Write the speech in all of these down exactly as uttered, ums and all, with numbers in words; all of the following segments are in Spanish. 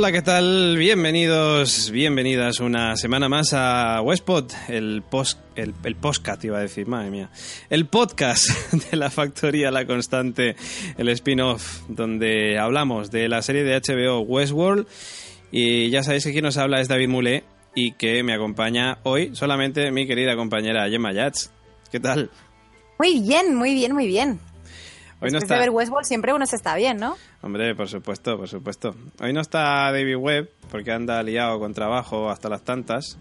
Hola, ¿qué tal? Bienvenidos, bienvenidas una semana más a Westpod, el post, el, el podcast, iba a decir, madre mía, el podcast de la Factoría La Constante, el spin-off, donde hablamos de la serie de H B O Westworld, y ya sabéis que quien nos habla es David Mulé, y que me acompaña hoy solamente mi querida compañera Gemma Yats. ¿Qué tal? Muy bien, muy bien, muy bien. Hoy no Después está... de ver Westworld siempre uno se está bien, ¿no? Hombre, por supuesto, por supuesto. Hoy no está David Webb porque anda liado con trabajo hasta las tantas.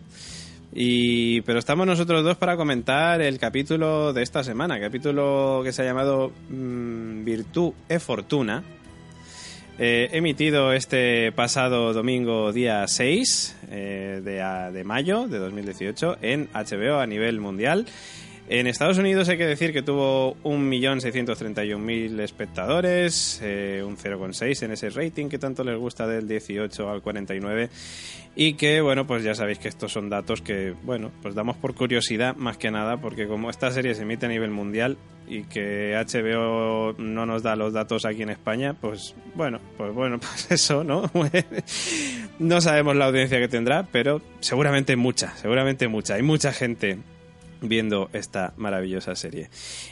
Y pero estamos nosotros dos para comentar el capítulo de esta semana, capítulo que se ha llamado mmm, Virtù e Fortuna, eh, emitido este pasado domingo día seis eh, de, a, de mayo de dos mil dieciocho en H B O a nivel mundial. En Estados Unidos hay que decir que tuvo un millón seiscientos treinta y un mil espectadores, eh, un cero coma seis en ese rating que tanto les gusta del dieciocho al cuarenta y nueve, y que, bueno, pues ya sabéis que estos son datos que, bueno, pues damos por curiosidad más que nada, porque como esta serie se emite a nivel mundial y que H B O no nos da los datos aquí en España, pues bueno, pues bueno, pues eso, ¿no? No sabemos la audiencia que tendrá, pero seguramente mucha, seguramente mucha, hay mucha gente viendo esta maravillosa serie.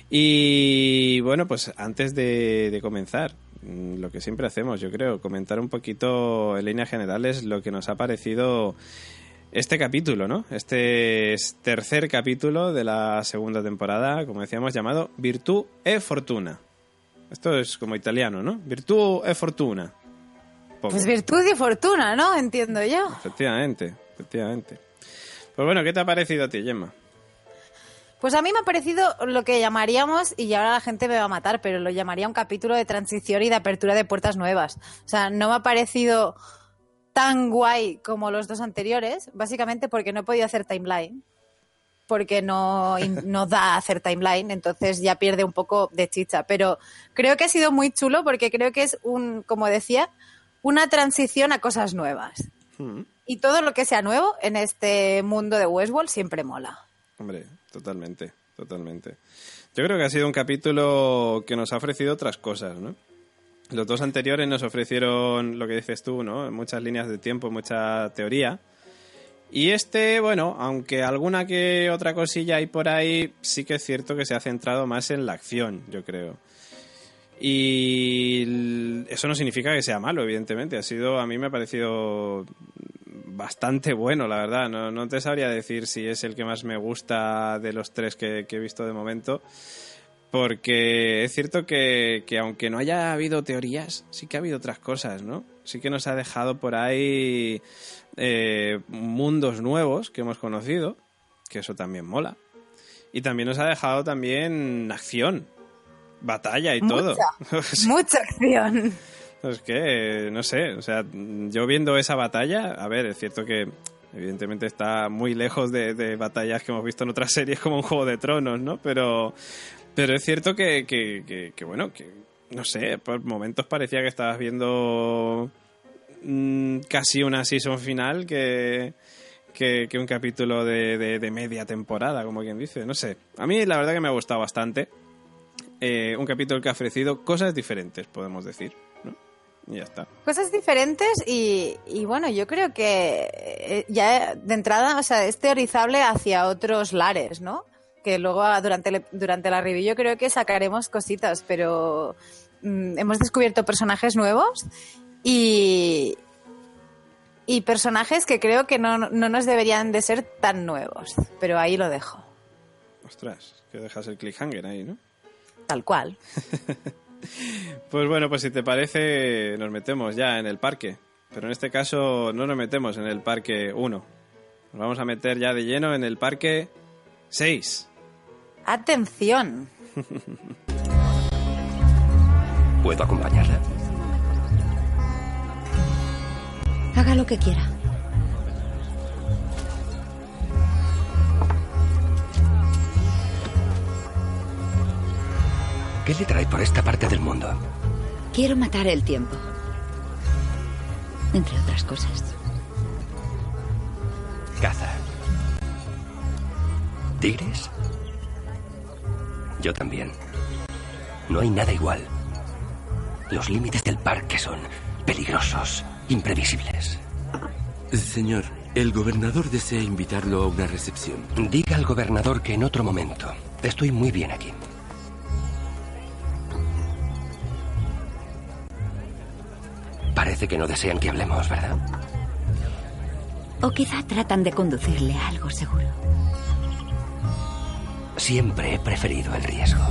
Y bueno, pues antes de, de comenzar, lo que siempre hacemos, yo creo, comentar un poquito en líneas generales lo que nos ha parecido este capítulo, ¿no? Este tercer capítulo de la segunda temporada, como decíamos, llamado Virtù e Fortuna. Esto es como italiano, ¿no? Virtù e Fortuna. Poco. Pues virtud y fortuna, ¿no? Entiendo yo. Efectivamente, efectivamente. Pues bueno, ¿qué te ha parecido a ti, Gemma? Pues a mí me ha parecido lo que llamaríamos, y ahora la gente me va a matar, pero lo llamaría un capítulo de transición y de apertura de puertas nuevas. O sea, no me ha parecido tan guay como los dos anteriores, básicamente porque no he podido hacer timeline, porque no, no da hacer timeline, entonces ya pierde un poco de chicha. Pero creo que ha sido muy chulo porque creo que es, un, como decía, una transición a cosas nuevas. Mm. Y todo lo que sea nuevo en este mundo de Westworld siempre mola. Hombre, totalmente, totalmente. Yo creo que ha sido un capítulo que nos ha ofrecido otras cosas, ¿no? Los dos anteriores nos ofrecieron lo que dices tú, ¿no? Muchas líneas de tiempo, mucha teoría. Y este, bueno, aunque alguna que otra cosilla hay por ahí, sí que es cierto que se ha centrado más en la acción, yo creo. Y eso no significa que sea malo, evidentemente. Ha sido, a mí me ha parecido bastante bueno, la verdad. No, no te sabría decir si es el que más me gusta de los tres que, que he visto de momento, porque es cierto que, que aunque no haya habido teorías, sí que ha habido otras cosas, ¿no? Sí que nos ha dejado por ahí eh, mundos nuevos que hemos conocido, que eso también mola. Y también nos ha dejado también acción, batalla y mucha, todo. Mucha acción. Es que, no sé, o sea, yo viendo esa batalla, a ver, es cierto que evidentemente está muy lejos de, de batallas que hemos visto en otras series como un Juego de Tronos, ¿no? Pero, pero es cierto que, que, que, que, bueno, que, no sé, por momentos parecía que estabas viendo mmm, casi una season final que, que, que un capítulo de, de, de media temporada, como quien dice, no sé. A mí la verdad que me ha gustado bastante. Eh, un capítulo que ha ofrecido cosas diferentes, podemos decir, ¿no? Y ya está. Cosas diferentes y, y bueno, yo creo que ya de entrada, o sea, es teorizable hacia otros lares, ¿no? Que luego durante, le, durante la review yo creo que sacaremos cositas, pero mmm, hemos descubierto personajes nuevos y, y personajes que creo que no, no nos deberían de ser tan nuevos, pero ahí lo dejo. Ostras, que dejas el cliffhanger ahí, ¿no? Tal cual. Pues bueno, pues si te parece nos metemos ya en el parque, pero en este caso no nos metemos en el parque uno, nos vamos a meter ya de lleno en el parque seis. ¡Atención! ¿Puedo acompañarla? Haga lo que quiera. ¿Qué le trae por esta parte del mundo? Quiero matar el tiempo. Entre otras cosas. Caza. ¿Tigres? Yo también. No hay nada igual. Los límites del parque son peligrosos, imprevisibles. Señor, el gobernador desea invitarlo a una recepción. Diga al gobernador que en otro momento. Estoy muy bien aquí. Parece que no desean que hablemos, ¿verdad? O quizá tratan de conducirle a algo seguro. Siempre he preferido el riesgo.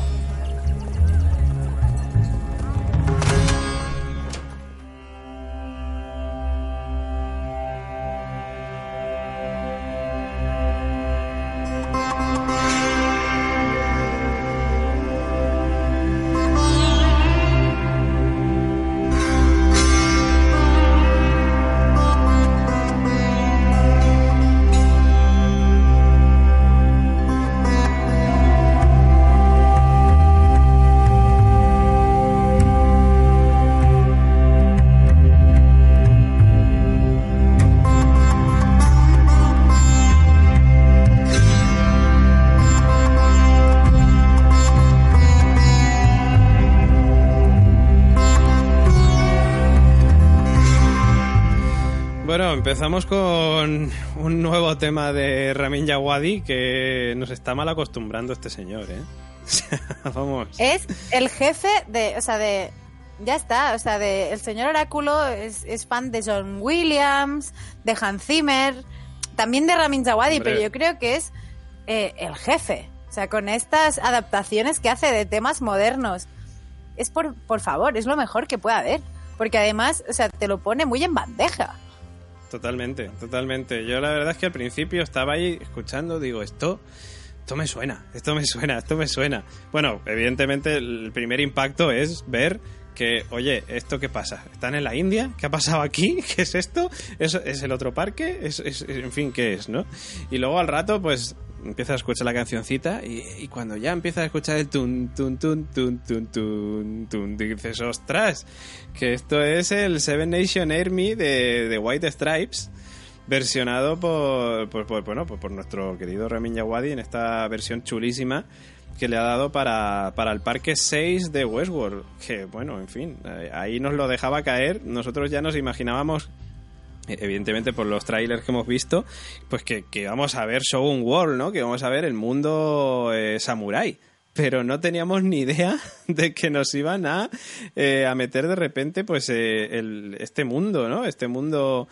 Empezamos con un nuevo tema de Ramin Djawadi que nos está mal acostumbrando este señor, ¿eh? Vamos. Es el jefe de, o sea, de, ya está, o sea, de el señor Oráculo es, es fan de John Williams, de Hans Zimmer, también de Ramin Djawadi, Hombre. pero yo creo que es eh, el jefe, o sea, con estas adaptaciones que hace de temas modernos, es por, por favor, es lo mejor que puede haber, porque además, o sea, te lo pone muy en bandeja. Totalmente, totalmente. Yo la verdad es que al principio estaba ahí escuchando, digo, esto, esto me suena, esto me suena, esto me suena. Bueno, evidentemente el primer impacto es ver que, oye, ¿esto qué pasa? ¿Están en la India? ¿Qué ha pasado aquí? ¿Qué es esto? ¿Es, es el otro parque? ¿Es, es, en fin, ¿qué es, no? Y luego al rato, pues, empiezas a escuchar la cancioncita y, y cuando ya empiezas a escuchar el tun, tun, tun, tun, tun, tun, tun, dices, ostras, que esto es el Seven Nation Army de, de White Stripes, versionado por, por, por, bueno, por, por nuestro querido Ramin Djawadi en esta versión chulísima que le ha dado para, para el parque seis de Westworld, que bueno, en fin, ahí nos lo dejaba caer. Nosotros ya nos imaginábamos, evidentemente por los trailers que hemos visto, pues que, que vamos a ver Shogun World, ¿no? Que vamos a ver el mundo eh, samurái. Pero no teníamos ni idea de que nos iban a, eh, a meter de repente pues eh, el, este mundo, ¿no? Este mundo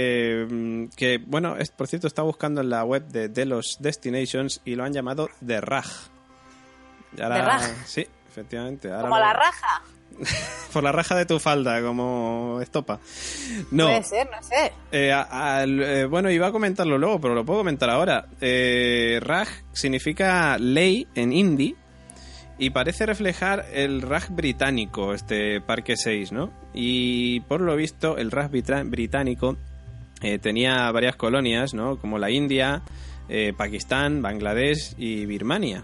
eh, que, bueno, es, por cierto, está buscando en la web de Delos Destinations y lo han llamado The Raj. Ahora, ¿The Raj? Sí, efectivamente. Ahora Como lo, la raja. Por la raja de tu falda, como estopa. No. Puede ser, no sé. Eh, a, a, eh, bueno, iba a comentarlo luego, pero lo puedo comentar ahora. Eh, Raj significa ley en hindi y parece reflejar el Raj británico, este Parque seis, ¿no? Y por lo visto, el Raj británico eh, tenía varias colonias, ¿no? Como la India, eh, Pakistán, Bangladesh y Birmania.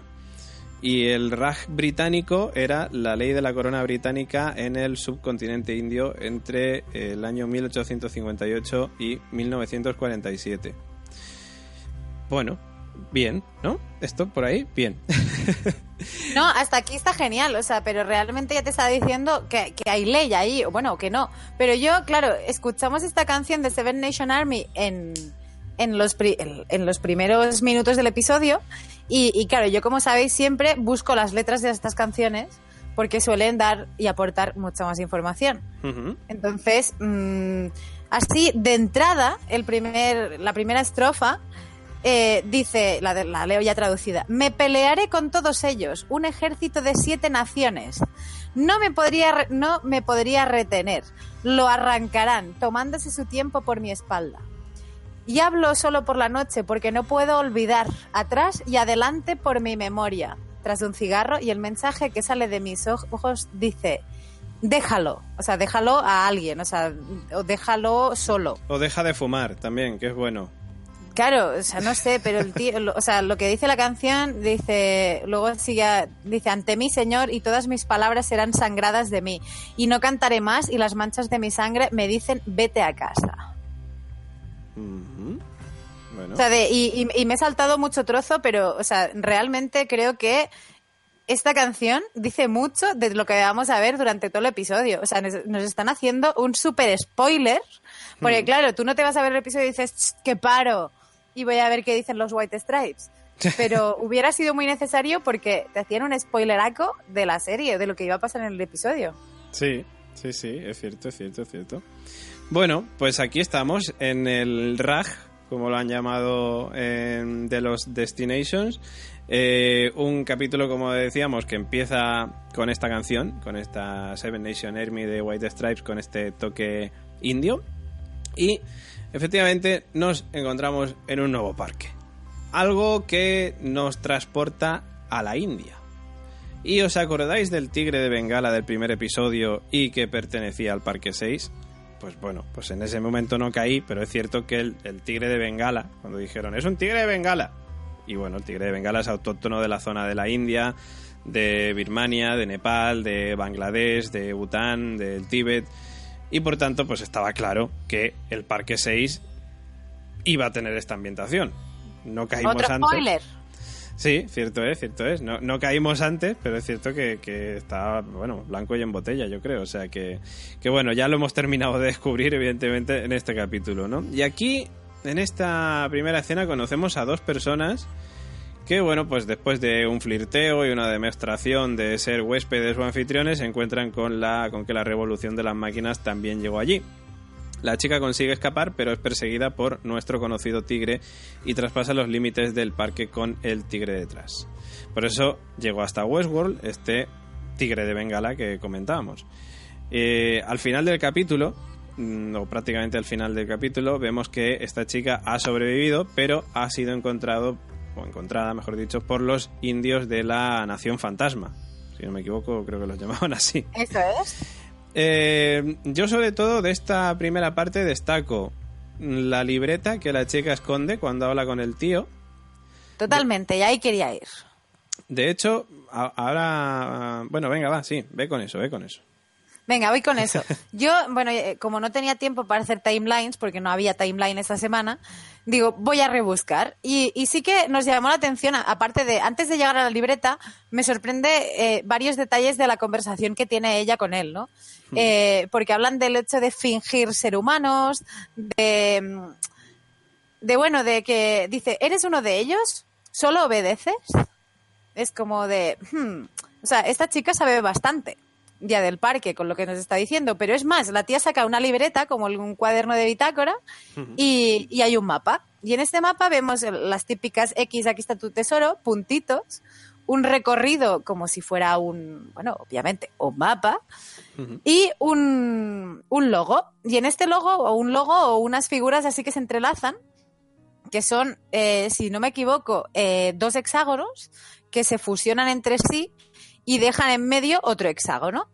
Y el Raj británico era la ley de la corona británica en el subcontinente indio entre el año mil ochocientos cincuenta y ocho y mil novecientos cuarenta y siete. Bueno, bien, ¿no? Esto por ahí, bien. No, hasta aquí está genial, o sea, pero realmente ya te está diciendo que, que hay ley ahí, o bueno, que no. Pero yo, claro, escuchamos esta canción de Seven Nation Army en, en, los, pri, en, en los primeros minutos del episodio y, y claro, yo como sabéis siempre busco las letras de estas canciones porque suelen dar y aportar mucha más información. Uh-huh. Entonces, mmm, así de entrada, el primer, la primera estrofa Eh, dice, la, de, la leo ya traducida: me pelearé con todos ellos, un ejército de siete naciones. No me podría, no me podría retener. Lo arrancarán, tomándose su tiempo por mi espalda. Y hablo solo por la noche, porque no puedo olvidar. Atrás y adelante por mi memoria. Tras un cigarro, y el mensaje que sale de mis ojos dice: déjalo, o sea, déjalo a alguien, o sea, o déjalo solo. O deja de fumar también, que es bueno. Claro, o sea, no sé, pero el tío, lo, o sea, lo que dice la canción, dice, luego sigue, dice, ante mí, Señor, y todas mis palabras serán sangradas de mí, y no cantaré más, y las manchas de mi sangre me dicen, vete a casa. Uh-huh. Bueno. O sea, de, y, y, y me he saltado mucho trozo, pero, o sea, realmente creo que esta canción dice mucho de lo que vamos a ver durante todo el episodio. O sea, nos, nos están haciendo un súper spoiler. Porque, mm. claro, tú no te vas a ver el episodio y dices, ¡que paro! Y voy a ver qué dicen los White Stripes. Pero hubiera sido muy necesario porque te hacían un spoileraco de la serie, de lo que iba a pasar en el episodio. Sí, sí, sí, es cierto, es cierto, es cierto. Bueno, pues aquí estamos en el R A G, como lo han llamado, eh, de los Destinations. Eh, un capítulo, como decíamos, que empieza con esta canción, con esta Seven Nation Army de White Stripes, con este toque indio. Y efectivamente nos encontramos en un nuevo parque. Algo que nos transporta a la India. ¿Y os acordáis del tigre de Bengala del primer episodio y que pertenecía al Parque seis? Pues bueno, pues en ese momento no caí, pero es cierto que el, el tigre de Bengala, cuando dijeron, es un tigre de Bengala. Y bueno, el tigre de Bengala es autóctono de la zona de la India, de Birmania, de Nepal, de Bangladesh, de Bután, del Tíbet. Y por tanto, pues estaba claro que el Parque seis iba a tener esta ambientación. No caímos ¿Otro antes. Spoiler? Sí, cierto es, cierto es. No, no caímos antes, pero es cierto que, que está, bueno, blanco y en botella, yo creo. O sea que, que, bueno, ya lo hemos terminado de descubrir, evidentemente, en este capítulo, ¿no? Y aquí, en esta primera escena, conocemos a dos personas que, bueno, pues después de un flirteo y una demostración de ser huéspedes o anfitriones, se encuentran con, la, con que la revolución de las máquinas también llegó allí. La chica consigue escapar, pero es perseguida por nuestro conocido tigre y traspasa los límites del parque con el tigre detrás. Por eso llegó hasta Westworld este tigre de Bengala que comentábamos. Eh, al final del capítulo, o prácticamente al final del capítulo, vemos que esta chica ha sobrevivido, pero ha sido encontrado, o encontrada, mejor dicho, por los indios de la Nación Fantasma. Si no me equivoco, creo que los llamaban así. Eso es. Eh, yo sobre todo de esta primera parte destaco la libreta que la chica esconde cuando habla con el tío. Totalmente, y ahí quería ir. De hecho, a- ahora... Bueno, venga, va, sí, ve con eso, ve con eso. Venga, voy con eso. Yo, bueno, eh, como no tenía tiempo para hacer timelines, porque no había timeline esta semana, digo, voy a rebuscar. Y, y sí que nos llamó la atención, aparte de, antes de llegar a la libreta, me sorprende eh, varios detalles de la conversación que tiene ella con él, ¿no? Hmm. Eh, porque hablan del hecho de fingir ser humanos, de, de, bueno, de que dice, ¿eres uno de ellos? ¿Solo obedeces? Es como de, hmm, o sea, esta chica sabe bastante ya del parque con lo que nos está diciendo, pero es más, la tía saca una libreta como un cuaderno de bitácora y, y hay un mapa, y en este mapa vemos las típicas X, aquí está tu tesoro, puntitos, un recorrido como si fuera un, bueno, obviamente, un mapa uh-huh. y un, un logo, y en este logo o un logo o unas figuras así que se entrelazan, que son, eh, si no me equivoco, eh, dos hexágonos que se fusionan entre sí y dejan en medio otro hexágono.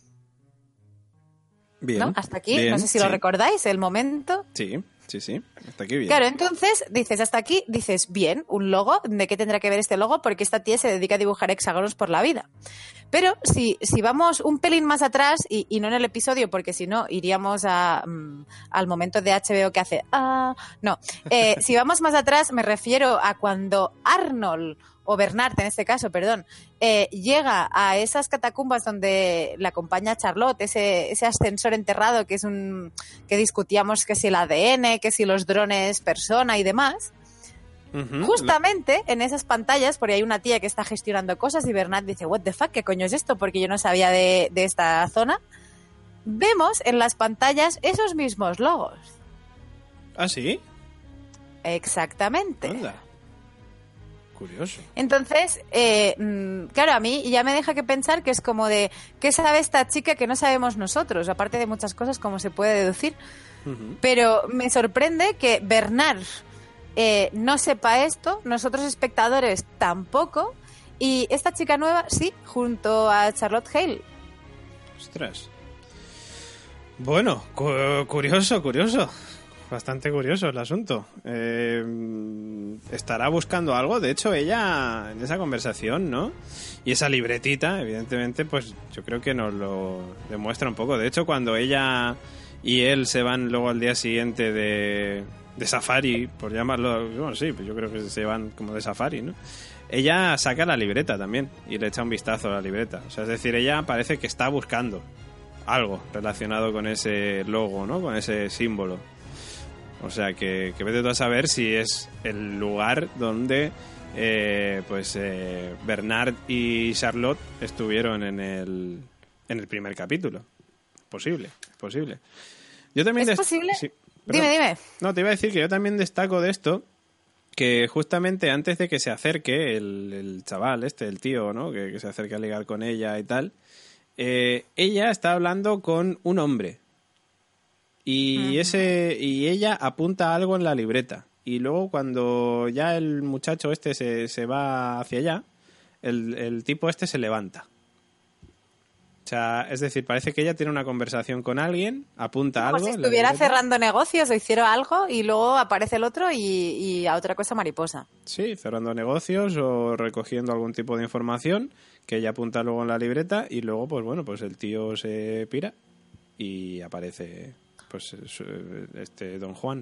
Bien. ¿No? Hasta aquí, bien, no sé si sí. lo recordáis, el momento. Sí, sí, sí, hasta aquí bien. Claro, entonces dices, hasta aquí, dices, bien, un logo, ¿de qué tendrá que ver este logo? Porque esta tía se dedica a dibujar hexágonos por la vida. Pero si, si vamos un pelín más atrás, y, y no en el episodio, porque si no, iríamos a, um, al momento de H B O que hace, ah, no. Eh, si vamos más atrás, me refiero a cuando Arnold, o Bernard en este caso, perdón, eh, llega a esas catacumbas donde le acompaña Charlotte, ese, ese ascensor enterrado que es un que discutíamos que si el A D N, que si los drones persona y demás. Uh-huh. Justamente en esas pantallas, por ahí hay una tía que está gestionando cosas y Bernard dice, what the fuck, ¿qué coño es esto? Porque yo no sabía de, de esta zona. Vemos en las pantallas esos mismos logos. ¿Ah, sí? Exactamente. Anda. Curioso. Entonces, eh, claro, a mí ya me deja que pensar que es como de, ¿qué sabe esta chica que no sabemos nosotros? Aparte de muchas cosas, como se puede deducir. Uh-huh. Pero me sorprende que Bernard eh, no sepa esto, nosotros espectadores tampoco, y esta chica nueva sí, junto a Charlotte Hale. Ostras. Bueno, cu- curioso, curioso. Bastante curioso el asunto. Eh, estará buscando algo. De hecho, ella en esa conversación, ¿no? Y esa libretita, evidentemente, pues yo creo que nos lo demuestra un poco. De hecho, cuando ella y él se van luego al día siguiente de, de safari, por llamarlo, bueno, sí, pues yo creo que se van como de safari, ¿no? Ella saca la libreta también y le echa un vistazo a la libreta. O sea, es decir, ella parece que está buscando algo relacionado con ese logo, ¿no? Con ese símbolo. O sea, que, que vete tú a saber si es el lugar donde eh, pues eh, Bernard y Charlotte estuvieron en el, en el primer capítulo. Posible, posible. Yo también ¿Es des- posible? Sí, Dime, dime. No, te iba a decir que yo también destaco de esto que justamente antes de que se acerque el, el chaval este, el tío, ¿no? Que, que se acerque a ligar con ella y tal, eh, ella está hablando con un hombre y uh-huh. ese y ella apunta algo en la libreta y luego cuando ya el muchacho este se, se va hacia allá, el, el tipo este se levanta. O sea, es decir, parece que ella tiene una conversación con alguien, apunta Como algo. si estuviera cerrando negocios o hicieron algo y luego aparece el otro y, y a otra cosa mariposa. Sí, cerrando negocios o recogiendo algún tipo de información que ella apunta luego en la libreta y luego, pues bueno, pues el tío se pira y aparece, pues, este Don Juan.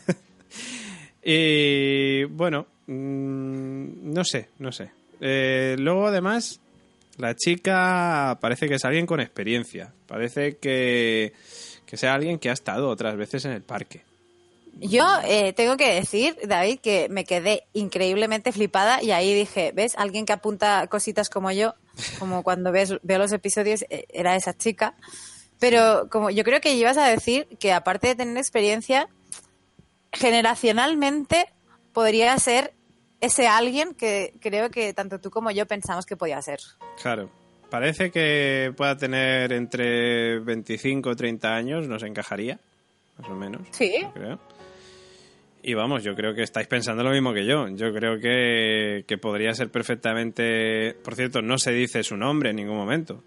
Y bueno, mmm, no sé, no sé. Eh, luego, además, la chica parece que es alguien con experiencia. Parece que, que sea alguien que ha estado otras veces en el parque. Yo eh, tengo que decir, David, que me quedé increíblemente flipada y ahí dije, ¿ves? Alguien que apunta cositas como yo, como cuando ves, veo los episodios, era esa chica. Pero como yo creo que ibas a decir que aparte de tener experiencia, generacionalmente podría ser ese alguien que creo que tanto tú como yo pensamos que podía ser. Claro. Parece que pueda tener entre veinticinco o treinta años, nos encajaría, más o menos. Sí. Yo creo. Y vamos, yo creo que estáis pensando lo mismo que yo. Yo creo que, que podría ser perfectamente... Por cierto, no se dice su nombre en ningún momento.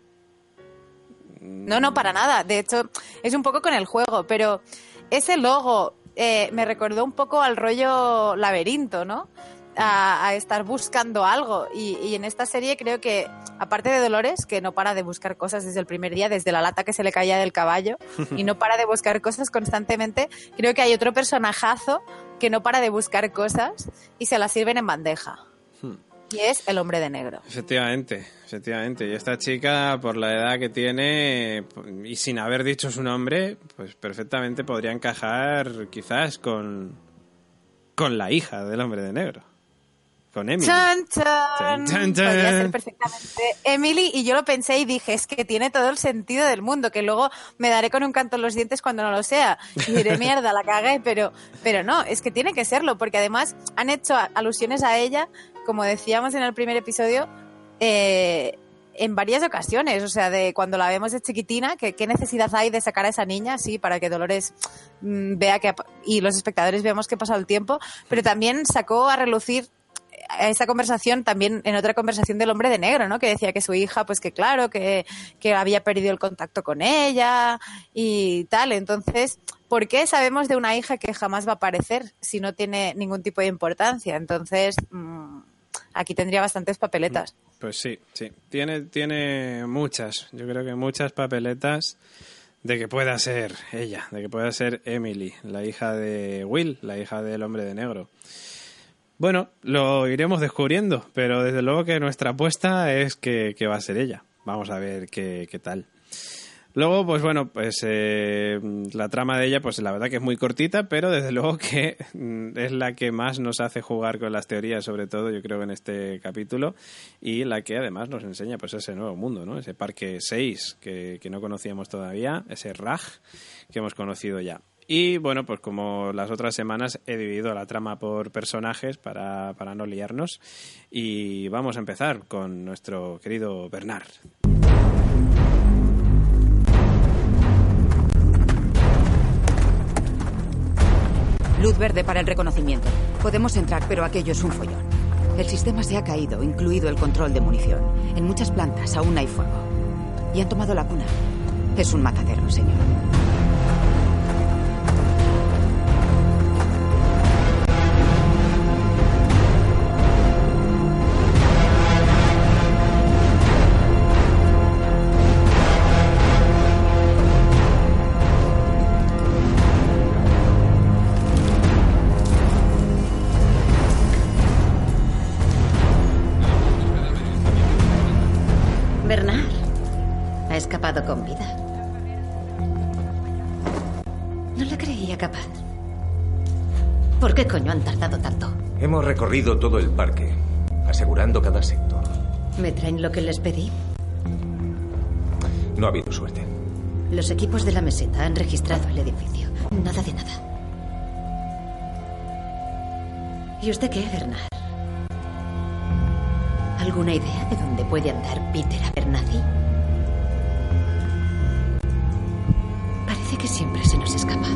No, no, para nada. De hecho, es un poco con el juego, pero ese logo eh, me recordó un poco al rollo laberinto, ¿no? A, a estar buscando algo. Y, y en esta serie creo que, aparte de Dolores, que no para de buscar cosas desde el primer día, desde la lata que se le caía del caballo, y no para de buscar cosas constantemente, creo que hay otro personajazo que no para de buscar cosas y se las sirven en bandeja. Hmm. Y es el hombre de negro. Efectivamente, efectivamente. Y esta chica, por la edad que tiene, y sin haber dicho su nombre, pues perfectamente podría encajar quizás con, con la hija del hombre de negro. Con Emily. ¡Chan, chan! ¡Chan, chan, chan! Podría ser perfectamente Emily, y yo lo pensé y dije, es que tiene todo el sentido del mundo, que luego me daré con un canto en los dientes cuando no lo sea. Y diré, mierda, la cagué, pero, pero no, es que tiene que serlo, porque además han hecho alusiones a ella, como decíamos en el primer episodio, eh, en varias ocasiones. O sea, de cuando la vemos de chiquitina, que qué necesidad hay de sacar a esa niña, sí, para que Dolores mmm, vea que, y los espectadores veamos que ha pasado el tiempo, pero también sacó a relucir esta conversación también en otra conversación del hombre de negro, ¿no? Que decía que su hija, pues que claro, que, que había perdido el contacto con ella y tal. Entonces, ¿por qué sabemos de una hija que jamás va a aparecer si no tiene ningún tipo de importancia? Entonces, mmm, aquí tendría bastantes papeletas. Pues sí, sí. Tiene, tiene muchas, yo creo que muchas papeletas de que pueda ser ella, de que pueda ser Emily, la hija de Will, la hija del hombre de negro. Bueno, lo iremos descubriendo, pero desde luego que nuestra apuesta es que, que va a ser ella. Vamos a ver qué, qué tal. Luego, pues bueno, pues eh, la trama de ella, pues la verdad que es muy cortita, pero desde luego que es la que más nos hace jugar con las teorías, sobre todo yo creo en este capítulo, y la que además nos enseña pues ese nuevo mundo, ¿no? Ese parque seis que, que no conocíamos todavía, ese Raj que hemos conocido ya. Y bueno, pues como las otras semanas he dividido la trama por personajes para, para no liarnos, y vamos a empezar con nuestro querido Bernard. Luz verde para el reconocimiento. Podemos entrar, pero aquello es un follón. El sistema se ha caído, incluido el control de munición. En muchas plantas aún hay fuego. Y han tomado la cuna. Es un matadero, señor. escapado con vida. No le creía capaz. ¿Por qué coño han tardado tanto? Hemos recorrido todo el parque, asegurando cada sector. ¿Me traen lo que les pedí? No ha habido suerte. Los equipos de la meseta han registrado el edificio. Nada de nada. ¿Y usted qué, Bernard? ¿Alguna idea de dónde puede andar Peter Abernathy? Parece que siempre se nos escapa.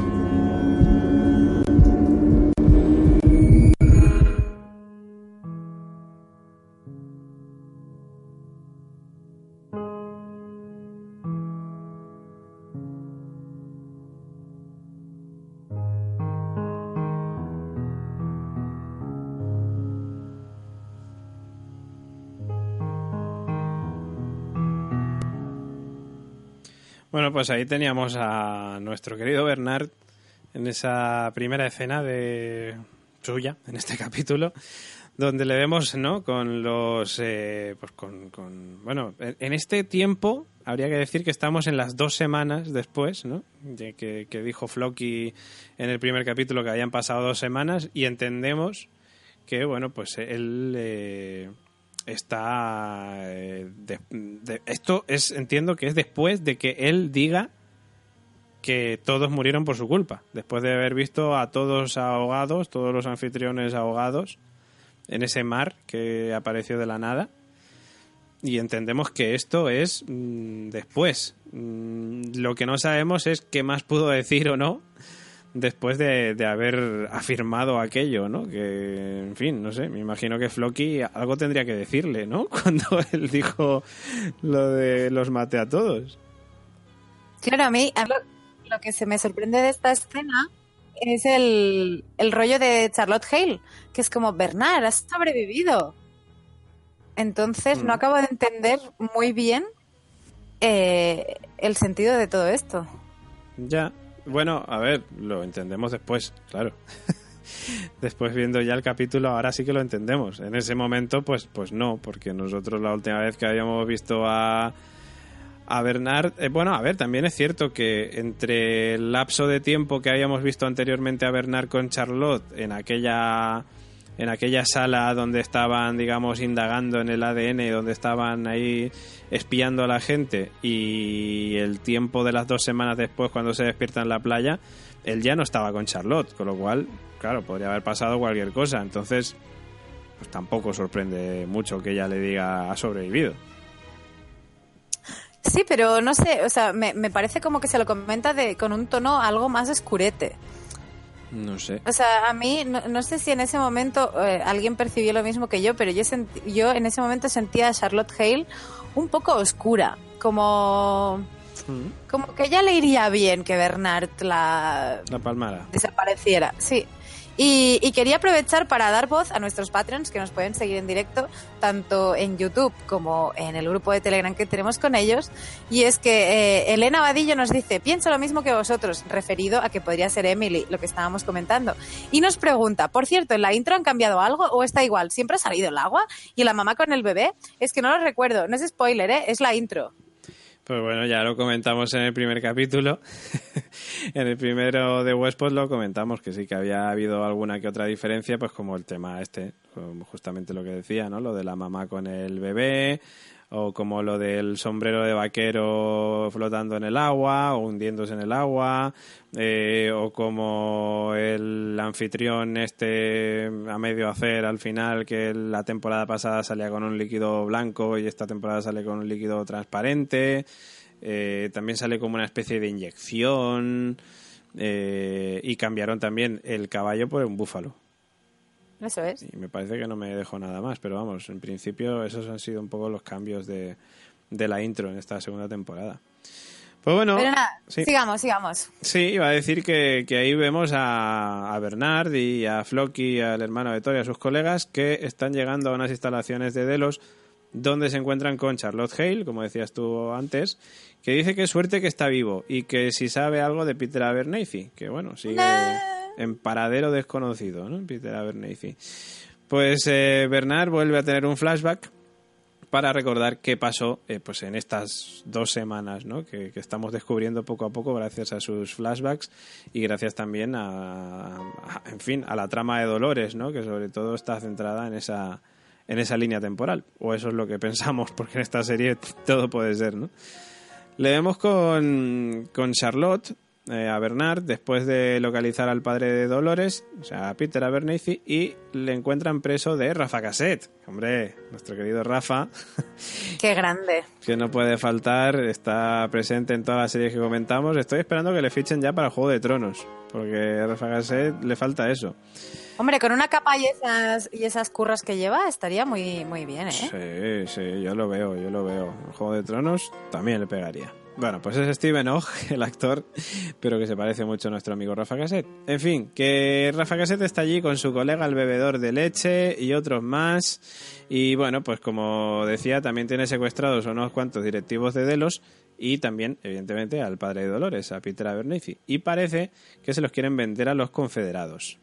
Bueno, pues ahí teníamos a nuestro querido Bernard en esa primera escena de suya, en este capítulo, donde le vemos, ¿no?, con los... Eh, pues con, con... Bueno, en este tiempo habría que decir que estamos en las dos semanas después, ¿no?, de que, que dijo Floki en el primer capítulo que habían pasado dos semanas, y entendemos que, bueno, pues él... Eh, está eh, de, de, esto es entiendo que es después de que él diga que todos murieron por su culpa, después de haber visto a todos ahogados, todos los anfitriones ahogados en ese mar que apareció de la nada, y entendemos que esto es mmm, después. Mm, lo que no sabemos es qué más pudo decir o no después de, de haber afirmado aquello, ¿no? Que, en fin, no sé, me imagino que Floki algo tendría que decirle, ¿no? Cuando él dijo lo de los maté a todos. Claro, a mí, a mí lo, lo que se me sorprende de esta escena es el, el rollo de Charlotte Hale, que es como, Bernard, has sobrevivido. Entonces, mm. no acabo de entender muy bien eh, el sentido de todo esto. Ya. Bueno, a ver, lo entendemos después, claro. Después viendo ya el capítulo, ahora sí que lo entendemos. En ese momento, pues, pues no, porque nosotros la última vez que habíamos visto a, a Bernard... Eh, bueno, a ver, también es cierto que entre el lapso de tiempo que habíamos visto anteriormente a Bernard con Charlotte en aquella... en aquella sala donde estaban, digamos, indagando en el A D N, donde estaban ahí espiando a la gente, y el tiempo de las dos semanas después cuando se despierta en la playa, él ya no estaba con Charlotte, con lo cual, claro, podría haber pasado cualquier cosa. Entonces, pues tampoco sorprende mucho que ella le diga ha sobrevivido. Sí, pero no sé, o sea, me, me parece como que se lo comenta de con un tono algo más oscurete. No sé. O sea, a mí, no, no sé si en ese momento eh, alguien percibió lo mismo que yo, pero yo, senti, yo en ese momento sentía a Charlotte Hale un poco oscura, como, mm. como que ya le iría bien que Bernard la, la palmara desapareciera, sí. Y, y quería aprovechar para dar voz a nuestros Patreons que nos pueden seguir en directo, tanto en YouTube como en el grupo de Telegram que tenemos con ellos. Y es que eh, Elena Vadillo nos dice, pienso lo mismo que vosotros, referido a que podría ser Emily, lo que estábamos comentando. Y nos pregunta, por cierto, ¿en la intro han cambiado algo o está igual? ¿Siempre ha salido el agua? ¿Y la mamá con el bebé? Es que no lo recuerdo, no es spoiler, ¿eh? Es la intro. Pues bueno, ya lo comentamos en el primer capítulo. En el primero de Westpod lo comentamos, que sí que había habido alguna que otra diferencia, pues como el tema este, como justamente lo que decía, ¿no? Lo de la mamá con el bebé, o como lo del sombrero de vaquero flotando en el agua, o hundiéndose en el agua, eh, o como el anfitrión este a medio hacer al final, que la temporada pasada salía con un líquido blanco y esta temporada sale con un líquido transparente. Eh, también sale como una especie de inyección, eh, y cambiaron también el caballo por un búfalo. Eso es. Y me parece que no me dejo nada más, pero vamos, en principio esos han sido un poco los cambios de, de la intro en esta segunda temporada. Pues bueno, pero nada, sí. sigamos, sigamos. Sí, iba a decir que, que ahí vemos a, a Bernard y a Floki, al hermano de Thor y a sus colegas, que están llegando a unas instalaciones de Delos donde se encuentran con Charlotte Hale, como decías tú antes, que dice que suerte que está vivo y que si sabe algo de Peter Abernathy, que bueno, sigue no. en paradero desconocido, ¿no? Peter Abernathy. Pues eh, Bernard vuelve a tener un flashback para recordar qué pasó eh, pues en estas dos semanas, ¿no? que, que estamos descubriendo poco a poco gracias a sus flashbacks y gracias también a, a en fin, a la trama de Dolores, ¿no? que sobre todo está centrada en esa en esa línea temporal, o eso es lo que pensamos, porque en esta serie todo puede ser, ¿no? Le vemos con, con Charlotte eh, a Bernard después de localizar al padre de Dolores, o sea, a Peter Abernathy, y le encuentran preso de Rafa Cassette. Hombre, nuestro querido Rafa. ¡Qué grande! Que no puede faltar, está presente en todas las series que comentamos. Estoy esperando que le fichen ya para Juego de Tronos, porque a Rafa Cassette le falta eso. Hombre, con una capa y esas, y esas curras que lleva estaría muy, muy bien, ¿eh? Sí, sí, yo lo veo, yo lo veo. El Juego de Tronos también le pegaría. Bueno, pues es Steven Ogg, el actor, pero que se parece mucho a nuestro amigo Rafa Cassette. En fin, que Rafa Cassette está allí con su colega el bebedor de leche y otros más. Y bueno, pues como decía, también tiene secuestrados unos cuantos directivos de Delos y también, evidentemente, al padre de Dolores, a Peter Abernathy. Y parece que se los quieren vender a los confederados.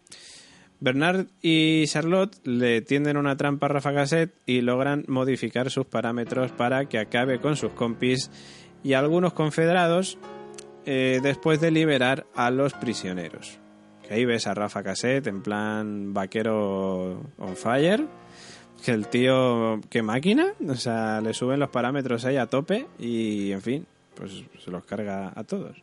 Bernard y Charlotte le tienden una trampa a Rafa Cassette y logran modificar sus parámetros para que acabe con sus compis y algunos confederados eh, después de liberar a los prisioneros. Que ahí ves a Rafa Cassette en plan vaquero on fire, que el tío, qué máquina, o sea, le suben los parámetros ahí a tope y, en fin, pues se los carga a todos.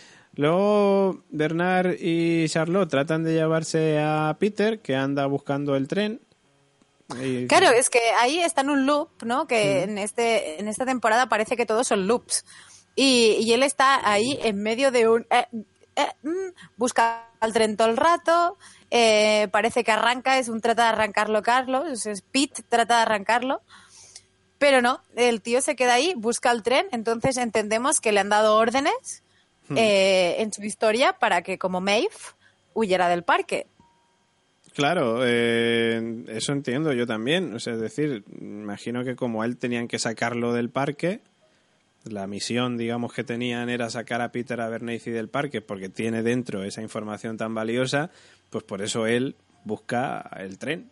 Luego Bernard y Charlotte tratan de llevarse a Peter, que anda buscando el tren. Y... Claro, es que ahí está en un loop, ¿no? Que mm. en este en esta temporada parece que todos son loops. Y, y él está ahí en medio de un... Eh, eh, mm, busca el tren todo el rato, eh, parece que arranca, es un trata de arrancarlo Carlos, es Pete, trata de arrancarlo. Pero no, el tío se queda ahí, busca el tren, entonces entendemos que le han dado órdenes Eh, en su historia para que, como Maeve, huyera del parque. Claro, eh, eso entiendo yo también. O sea, es decir, imagino que como él tenían que sacarlo del parque, la misión, digamos, que tenían era sacar a Peter Abernathy del parque porque tiene dentro esa información tan valiosa, pues por eso él busca el tren.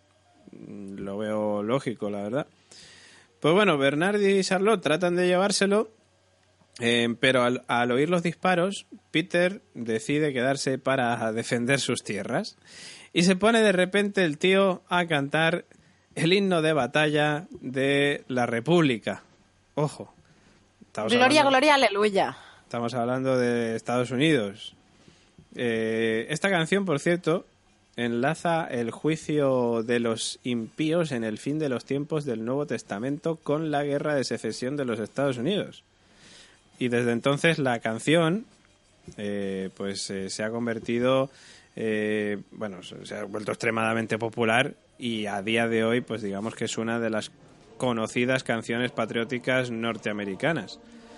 Lo veo lógico, la verdad. Pues bueno, Bernard y Charlotte tratan de llevárselo. Eh, pero al, al oír los disparos, Peter decide quedarse para defender sus tierras y se pone de repente el tío a cantar el himno de batalla de la República. Ojo. Gloria, hablando, gloria, aleluya. Estamos hablando de Estados Unidos. Eh, esta canción, por cierto, enlaza el juicio de los impíos en el fin de los tiempos del Nuevo Testamento con la guerra de secesión de los Estados Unidos. Y desde entonces la canción eh, pues eh, se ha convertido, eh, bueno, se ha vuelto extremadamente popular y a día de hoy pues digamos que es una de las conocidas canciones patrióticas norteamericanas.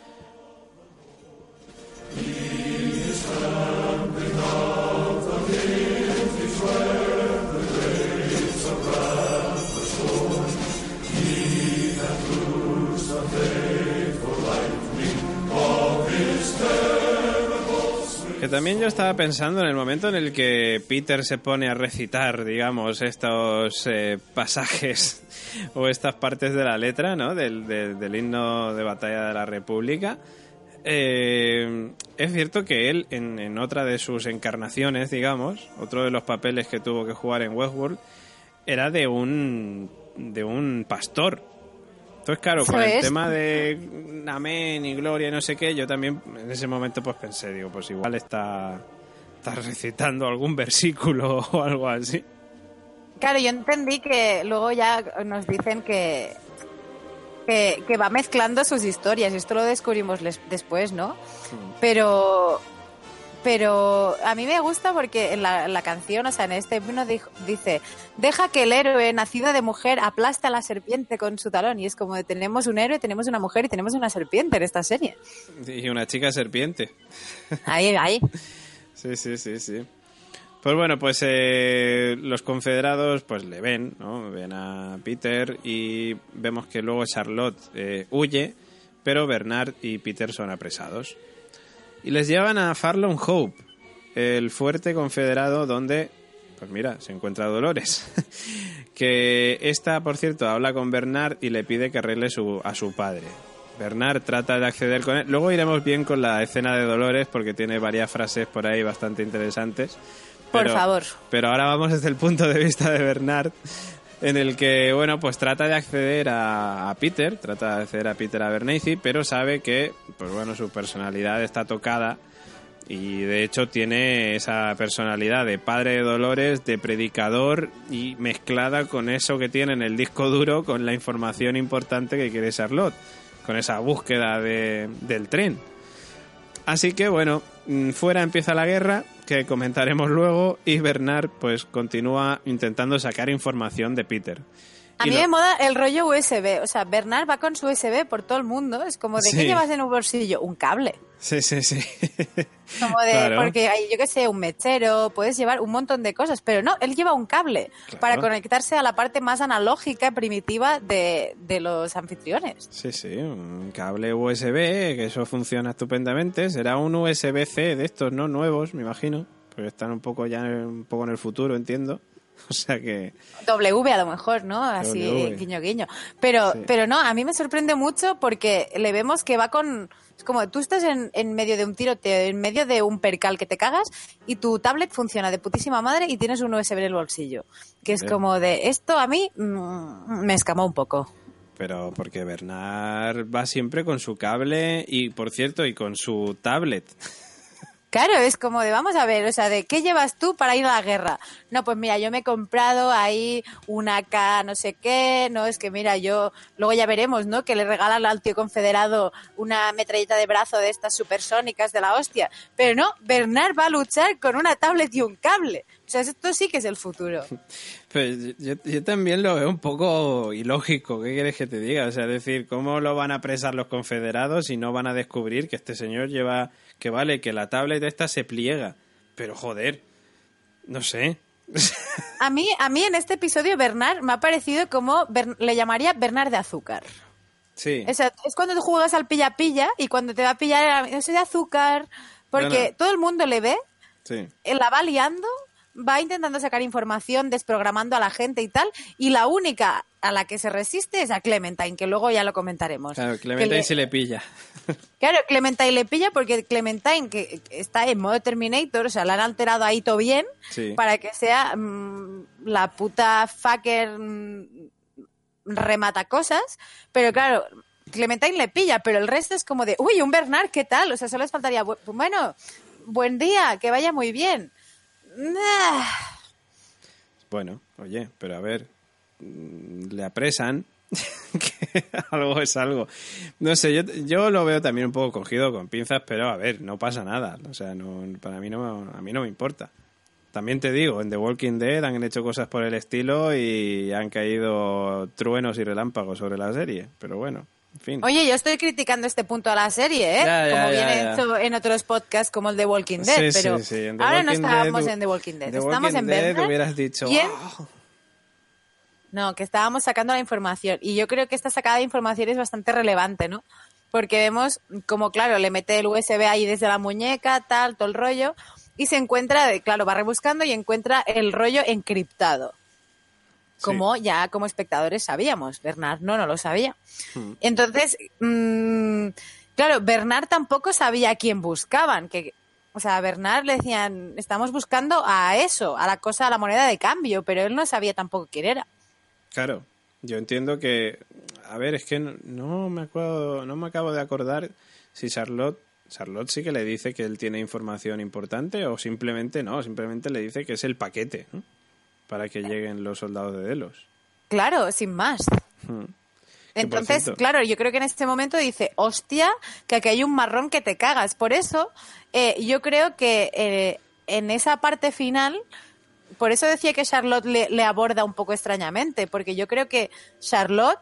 Que también yo estaba pensando en el momento en el que Peter se pone a recitar, digamos, estos eh, pasajes o estas partes de la letra, ¿no? Del, del, del himno de batalla de la República. Eh, es cierto que él, en, en otra de sus encarnaciones, digamos, otro de los papeles que tuvo que jugar en Westworld, era de un, de un pastor. Entonces, claro, con el tema de amén y gloria y no sé qué, yo también en ese momento pues pensé, digo, pues igual está, está recitando algún versículo o algo así. Claro, yo entendí que luego ya nos dicen que, que, que va mezclando sus historias, y esto lo descubrimos les, después, ¿no? Sí. Pero... Pero a mí me gusta porque en la, en la canción, o sea, en este himno dice: deja que el héroe nacido de mujer aplaste a la serpiente con su talón. Y es como de, tenemos un héroe, tenemos una mujer y tenemos una serpiente en esta serie. Y una chica serpiente. Ahí, ahí. Sí, sí, sí, sí. Pues bueno, pues eh, los confederados pues le ven, ¿no? Ven a Peter y vemos que luego Charlotte eh, huye, pero Bernard y Peter son apresados. Y les llevan a Farlon Hope, el fuerte confederado donde, pues mira, se encuentra Dolores, que esta, por cierto, habla con Bernard y le pide que arregle su, a su padre. Bernard trata de acceder con él. Luego iremos bien con la escena de Dolores porque tiene varias frases por ahí bastante interesantes. Pero, por favor. Pero ahora vamos desde el punto de vista de Bernard, en el que, bueno, pues trata de acceder a, a Peter, trata de acceder a Peter Abernathy, pero sabe que, pues bueno, su personalidad está tocada y de hecho tiene esa personalidad de padre de Dolores, de predicador y mezclada con eso que tiene en el disco duro, con la información importante que quiere Charlotte, con esa búsqueda de, del tren. Así que, bueno, fuera empieza la guerra, que comentaremos luego, y Bernard pues continúa intentando sacar información de Peter. A y mí no... me mola el rollo U S B, o sea, Bernard va con su U S B por todo el mundo, es como, ¿de sí. qué llevas en un bolsillo? Un cable. Sí, sí, sí. Como de, claro. Porque hay, yo qué sé, un mechero, puedes llevar un montón de cosas, pero no, él lleva un cable claro. para conectarse a la parte más analógica y primitiva de, de los anfitriones. Sí, sí, un cable U S B, que eso funciona estupendamente. Será un U S B C de estos, ¿no? Nuevos, me imagino, porque están un poco ya en, un poco en el futuro, entiendo. O sea que... W a lo mejor, ¿no? Así, W. guiño, guiño. Pero, sí. pero no, a mí me sorprende mucho porque le vemos que va con... Es como, tú estás en, en medio de un tiroteo, en medio de un percal que te cagas y tu tablet funciona de putísima madre y tienes un U S B en el bolsillo. Que es sí. como de... Esto a mí mmm, me escamó un poco. Pero porque Bernard va siempre con su cable y, por cierto, y con su tablet. Claro, es como de, vamos a ver, o sea, de ¿qué llevas tú para ir a la guerra? No, pues mira, yo me he comprado ahí una K no sé qué, no, es que mira, yo, luego ya veremos, ¿no? Que le regalan al tío confederado una metralleta de brazo de estas supersónicas de la hostia. Pero no, Bernard va a luchar con una tablet y un cable. O sea, esto sí que es el futuro. Pues yo, yo también lo veo un poco ilógico, ¿qué quieres que te diga? O sea, es decir, ¿cómo lo van a apresar los confederados y no van a descubrir que este señor lleva... Que vale, que la tablet esta se pliega. Pero joder, no sé. A mí, a mí en este episodio Bernard me ha parecido como, Ber- le llamaría Bernard de azúcar. Sí. O sea, es cuando tú juegas al pilla-pilla y cuando te va a pillar no sé de azúcar, porque No, no. todo el mundo le ve, Sí. él la va liando, va intentando sacar información, desprogramando a la gente y tal, y la única a la que se resiste es a Clementine, que luego ya lo comentaremos. Claro, Clementine le... se le pilla. Claro, Clementine le pilla porque Clementine, que está en modo Terminator, o sea, la han alterado ahí todo bien, Sí. para que sea mmm, la puta fucker mmm, remata cosas, pero claro, Clementine le pilla, pero el resto es como de, uy, un Bernard, ¿qué tal? O sea, solo les faltaría, bu- bueno, buen día, que vaya muy bien. Bueno, oye, pero a ver, le apresan, que algo es algo. No sé, yo, yo lo veo también un poco cogido con pinzas, pero a ver, no pasa nada. O sea, no, para mí no, a mí no me importa. También te digo, en The Walking Dead han hecho cosas por el estilo y han caído truenos y relámpagos sobre la serie, pero bueno. En fin. Oye, yo estoy criticando este punto a la serie, ¿eh? Ya, ya, como ya, viene ya. hecho en otros podcasts como el de Walking Dead, Sí, pero sí, sí, en The ahora no Walking estábamos Dead, en The Walking Dead, The estamos Walking en Dead Bernard. hubieras dicho, y en- "Oh". No, que estábamos sacando la información y yo creo que esta sacada de información es bastante relevante, ¿no? Porque vemos como, claro, le mete el U S B ahí desde la muñeca, tal, todo el rollo, y se encuentra, claro, va rebuscando y encuentra el rollo encriptado. Como ya como espectadores sabíamos, Bernard no, no lo sabía. Hmm. Entonces, mmm, claro, Bernard tampoco sabía a quién buscaban, que, o sea, a Bernard le decían, estamos buscando a eso, a la cosa, a la moneda de cambio, pero él no sabía tampoco quién era. Claro, yo entiendo que, a ver, es que no, no me acuerdo, no me acabo de acordar si Charlotte, Charlotte sí que le dice que él tiene información importante o simplemente no, simplemente le dice que es el paquete, ¿no? Para que lleguen los soldados de Delos. Claro, sin más. Hmm. Entonces, cierto- claro, yo creo que en este momento dice, hostia, que aquí hay un marrón que te cagas. Por eso, eh, yo creo que eh, en esa parte final, por eso decía que Charlotte le, le aborda un poco extrañamente, porque yo creo que Charlotte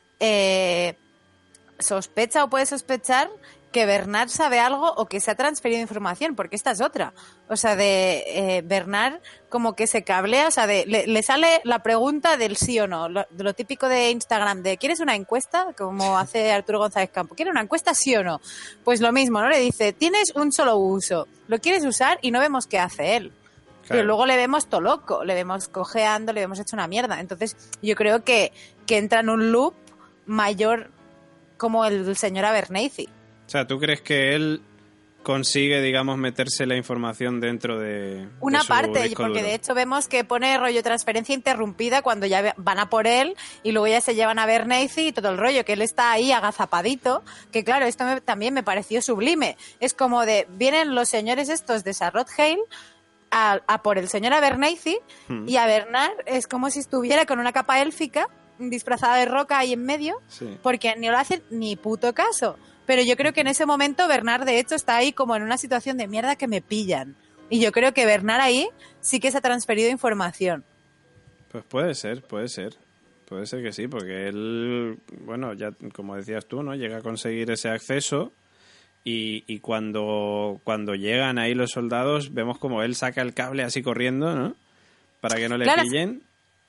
eh, sospecha o puede sospechar que Bernard sabe algo o que se ha transferido información, porque esta es otra. O sea, de eh, Bernard como que se cablea, o sea, de, le, le sale la pregunta del sí o no, lo, de lo típico de Instagram, de ¿quieres una encuesta? Como hace Arturo González Campo, ¿quieres una encuesta sí o no? Pues lo mismo, ¿no? Le dice, tienes un solo uso, lo quieres usar y no vemos qué hace él. pero luego le vemos todo loco, le vemos cojeando, le vemos hecho una mierda. Entonces yo creo que, que entra en un loop mayor como el señor Abernathy. O sea, ¿tú crees que él consigue, digamos, meterse la información dentro de una de su parte, disco porque duro? de hecho vemos que pone rollo transferencia interrumpida cuando ya van a por él y luego ya se llevan a Abernathy y todo el rollo, que él está ahí agazapadito, que claro, esto me, también me pareció sublime. Es como de, vienen los señores estos de Sarrot Hale a, a por el señor Abernathy hmm. y a Bernard es como si estuviera con una capa élfica disfrazada de roca ahí en medio, sí. porque ni lo hacen ni puto caso. Pero yo creo que en ese momento Bernard, de hecho, está ahí como en una situación de mierda que me pillan. Y yo creo que Bernard ahí sí que se ha transferido información. Pues puede ser, puede ser. Puede ser que sí, porque él, bueno, ya como decías tú, ¿no? Llega a conseguir ese acceso y, y cuando, cuando llegan ahí los soldados, vemos como él saca el cable así corriendo, ¿no? Para que no le claro. pillen.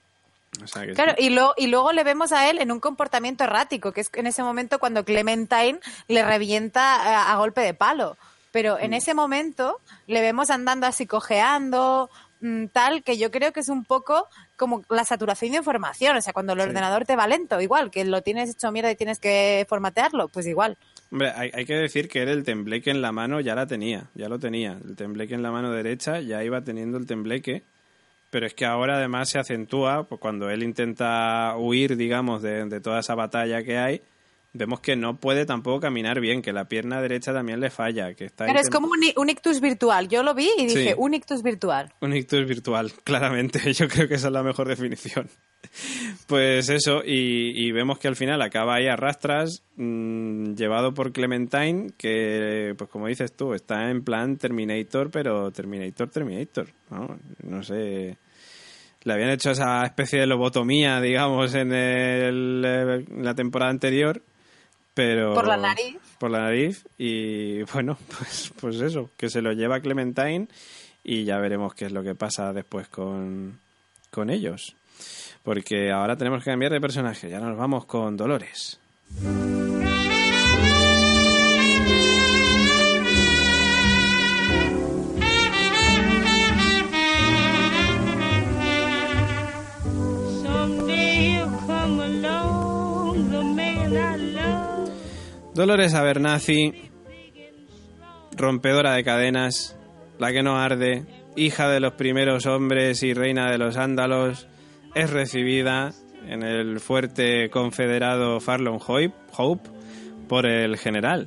O sea que claro, sí. y, lo, y luego le vemos a él en un comportamiento errático, que es en ese momento cuando Clementine le revienta a, a golpe de palo. Pero en mm. ese momento le vemos andando así cojeando, mmm, tal, que yo creo que es un poco como la saturación de información. O sea, cuando el sí. ordenador te va lento, igual, que lo tienes hecho mierda y tienes que formatearlo, pues igual. Hombre, hay, hay que decir que él el tembleque en la mano ya la tenía, ya lo tenía. El tembleque en la mano derecha ya iba teniendo el tembleque. Pero es que ahora además se acentúa, pues cuando él intenta huir, digamos, de, de toda esa batalla que hay, vemos que no puede tampoco caminar bien, que la pierna derecha también le falla. Que está Pero es tem- como un, un ictus virtual. Yo lo vi y dije, sí. un ictus virtual. Un ictus virtual, claramente. Yo creo que esa es la mejor definición. Pues eso, y, y vemos que al final acaba ahí a rastras, mmm, llevado por Clementine, que, pues como dices tú, está en plan Terminator, pero Terminator, Terminator, ¿no? No sé... Le habían hecho esa especie de lobotomía, digamos, en, el, en la temporada anterior, pero... Por la nariz. Por la nariz, y bueno, pues, pues eso, que se lo lleva Clementine y ya veremos qué es lo que pasa después con, con ellos. Porque ahora tenemos que cambiar de personaje, ya nos vamos con Dolores. Dolores Abernathy, rompedora de cadenas, la que no arde, hija de los primeros hombres y reina de los ándalos, es recibida en el fuerte confederado Farlon Hope por el general.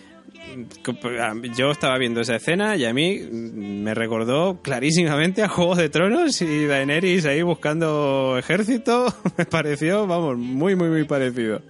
Yo estaba viendo esa escena y a mí me recordó clarísimamente a Juego de Tronos y Daenerys ahí buscando ejército. Me pareció, vamos, muy, muy, muy parecido.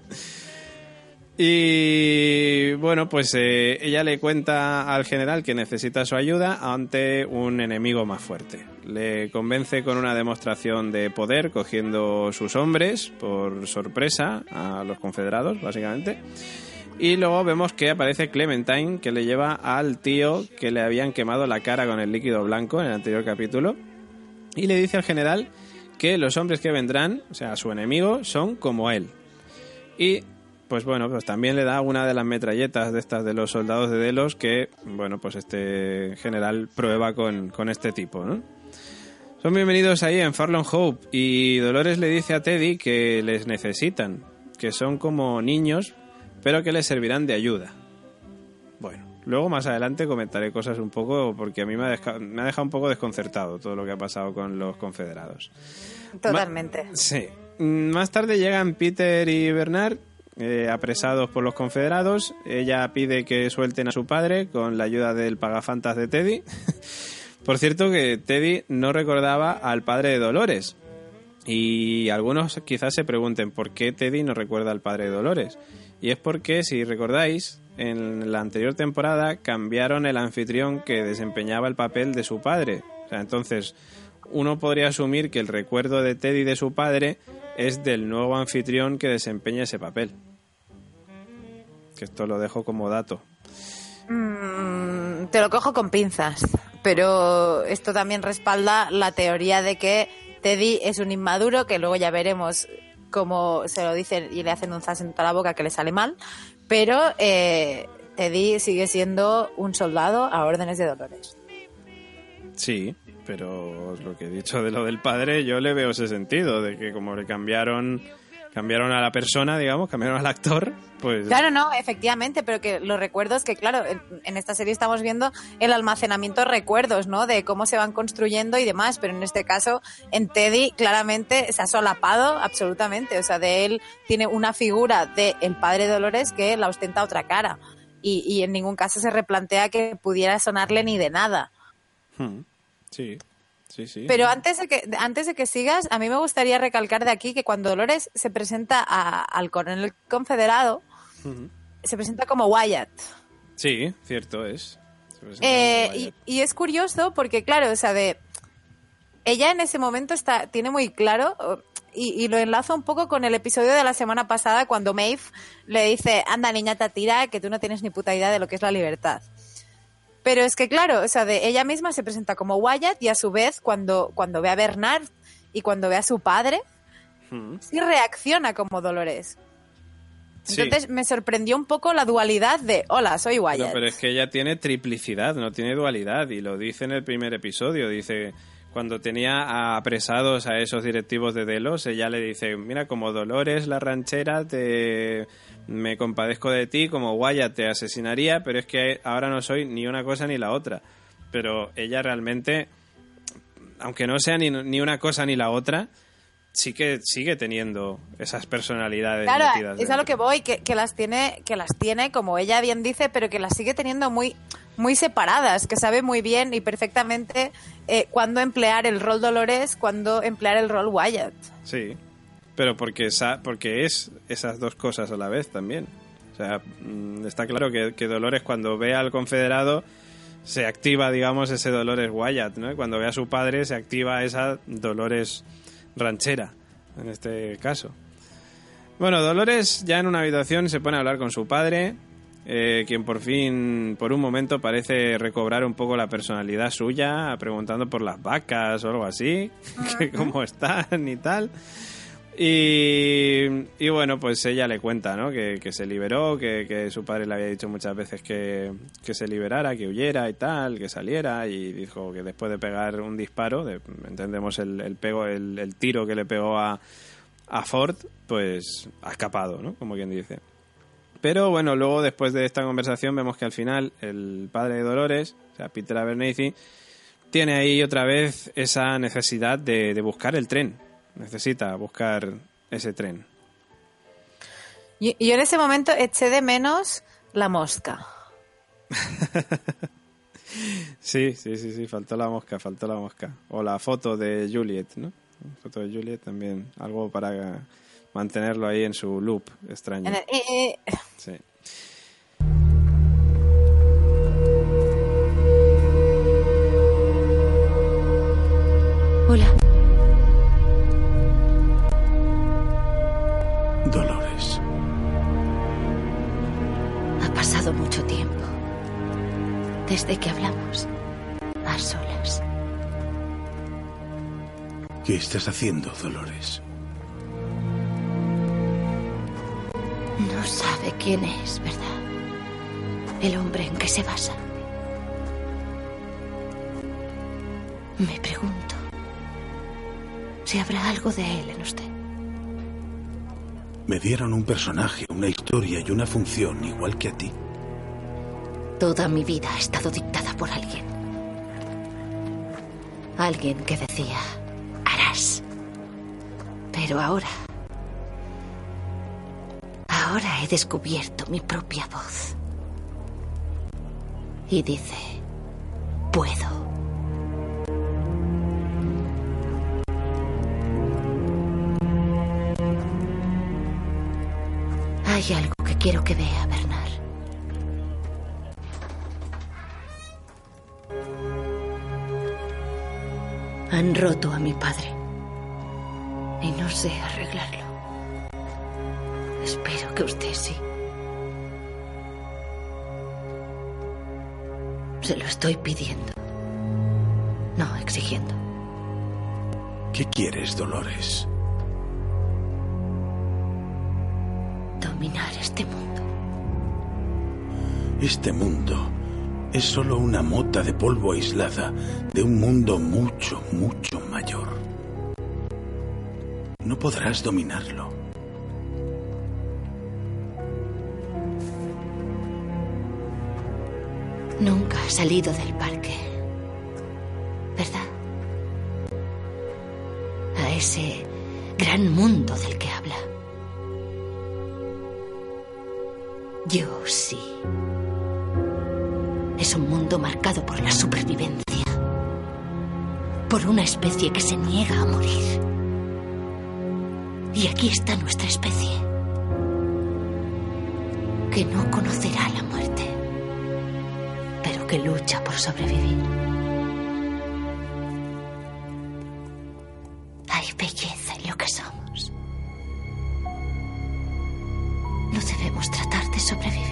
Y bueno, pues eh, ella le cuenta al general que necesita su ayuda ante un enemigo más fuerte. Le convence con una demostración de poder, cogiendo sus hombres por sorpresa a los confederados, básicamente. Y luego vemos que aparece Clementine, que le lleva al tío que le habían quemado la cara con el líquido blanco en el anterior capítulo. Y le dice al general que los hombres que vendrán, o sea, su enemigo, son como él. Y... pues bueno, pues también le da una de las metralletas de estas de los soldados de Delos que, bueno, pues este general prueba con, con este tipo, ¿no? Son bienvenidos ahí en Farlon Hope y Dolores le dice a Teddy que les necesitan, que son como niños, pero que les servirán de ayuda. Bueno, luego más adelante comentaré cosas un poco porque a mí me ha, desca- me ha dejado un poco desconcertado todo lo que ha pasado con los confederados. Totalmente. Ma- sí. Más tarde llegan Peter y Bernard, Eh, apresados por los confederados. Ella pide que suelten a su padre con la ayuda del pagafantas de Teddy. Por cierto que Teddy no recordaba al padre de Dolores y algunos quizás se pregunten por qué Teddy no recuerda al padre de Dolores, y es porque, si recordáis, en la anterior temporada cambiaron el anfitrión que desempeñaba el papel de su padre. O sea, entonces uno podría asumir que el recuerdo de Teddy de su padre es del nuevo anfitrión que desempeña ese papel. Que esto lo dejo como dato. Mm, te lo cojo con pinzas, pero esto también respalda la teoría de que Teddy es un inmaduro, que luego ya veremos cómo se lo dicen y le hacen un zas en toda la boca que le sale mal, pero eh, Teddy sigue siendo un soldado a órdenes de Dolores. Sí, Pero lo que he dicho de lo del padre, yo le veo ese sentido, de que como le cambiaron cambiaron a la persona, digamos, cambiaron al actor, pues... Claro, no, efectivamente, pero que los recuerdos, que claro, en, en esta serie estamos viendo el almacenamiento de recuerdos, ¿no? De cómo se van construyendo y demás, pero en este caso, en Teddy, claramente se ha solapado absolutamente, o sea, de él tiene una figura de el padre de Dolores que la ostenta otra cara, y, y en ningún caso se replantea que pudiera sonarle ni de nada. Hmm. Sí. Sí, sí. Pero antes de que antes de que sigas, a mí me gustaría recalcar de aquí que cuando Dolores se presenta a, al coronel confederado, uh-huh. se presenta como Wyatt. Sí, cierto es. Eh, y, y es curioso porque, claro, o sea, de ella en ese momento está tiene muy claro, y, y lo enlazo un poco con el episodio de la semana pasada cuando Maeve le dice, anda niña Tatira, que tú no tienes ni puta idea de lo que es la libertad. Pero es que, claro, o sea, de ella misma se presenta como Wyatt y a su vez cuando, cuando ve a Bernard y cuando ve a su padre, hmm. sí reacciona como Dolores. Entonces sí. me sorprendió un poco la dualidad de, hola, soy Wyatt. No, pero es que ella tiene triplicidad, no tiene dualidad, y lo dice en el primer episodio, dice... Cuando tenía apresados a esos directivos de Delos, ella le dice, mira, como Dolores, la ranchera, te me compadezco de ti, como Wyatt te asesinaría, pero es que ahora no soy ni una cosa ni la otra. Pero ella realmente, aunque no sea ni, ni una cosa ni la otra, sí que sigue teniendo esas personalidades claro, metidas es dentro. A lo que voy, que, que las tiene, que las tiene, como ella bien dice, pero que las sigue teniendo muy... muy separadas, que sabe muy bien y perfectamente eh, cuándo emplear el rol Dolores, cuándo emplear el rol Wyatt. Sí, pero porque, esa, porque es esas dos cosas a la vez también. O sea, está claro que, que Dolores cuando ve al confederado se activa, digamos, ese Dolores Wyatt, ¿no? Cuando ve a su padre se activa esa Dolores ranchera, en este caso. Bueno, Dolores ya en una habitación se pone a hablar con su padre... Eh, quien por fin, por un momento, parece recobrar un poco la personalidad suya, preguntando por las vacas o algo así, que cómo están y tal. Y, y bueno, pues ella le cuenta, ¿no? Que, que se liberó, que, que su padre le había dicho muchas veces que, que se liberara, que huyera y tal, que saliera, y dijo que después de pegar un disparo, de, entendemos el, el, pego, el, el tiro que le pegó a, a Ford, pues ha escapado, ¿no? Como quien dice. Pero bueno, luego después de esta conversación vemos que al final el padre de Dolores, o sea, Peter Abernathy, tiene ahí otra vez esa necesidad de, de buscar el tren. Necesita buscar ese tren. Y yo en ese momento eché de menos la mosca. sí, sí, sí, sí, faltó la mosca, faltó la mosca. O la foto de Juliet, ¿no? La foto de Juliet también, algo para... mantenerlo ahí en su loop extraño. En el, eh, eh. Sí. Hola. Dolores. Ha pasado mucho tiempo desde que hablamos a solas. ¿Qué estás haciendo, Dolores? No sabe quién es, ¿verdad? El hombre en que se basa. Me pregunto si habrá algo de él en usted. Me dieron un personaje, una historia y una función igual que a ti. Toda mi vida ha estado dictada por alguien. Alguien que decía, harás. Pero ahora... Ahora he descubierto mi propia voz. Y dice, puedo. Hay algo que quiero que vea, Bernard. Han roto a mi padre. Y no sé arreglarlo. Espero que usted sí. Se lo estoy pidiendo. No exigiendo. ¿Qué quieres, Dolores? Dominar este mundo. Este mundo es solo una mota de polvo aislada de un mundo mucho, mucho mayor. No podrás dominarlo. Nunca ha salido del parque, ¿verdad? A ese gran mundo del que habla. Yo sí. Es un mundo marcado por la supervivencia, por una especie que se niega a morir. Y aquí está nuestra especie, que no conocerá la muerte, pero que lucha por sobrevivir. Hay belleza en lo que somos. No debemos tratar de sobrevivir.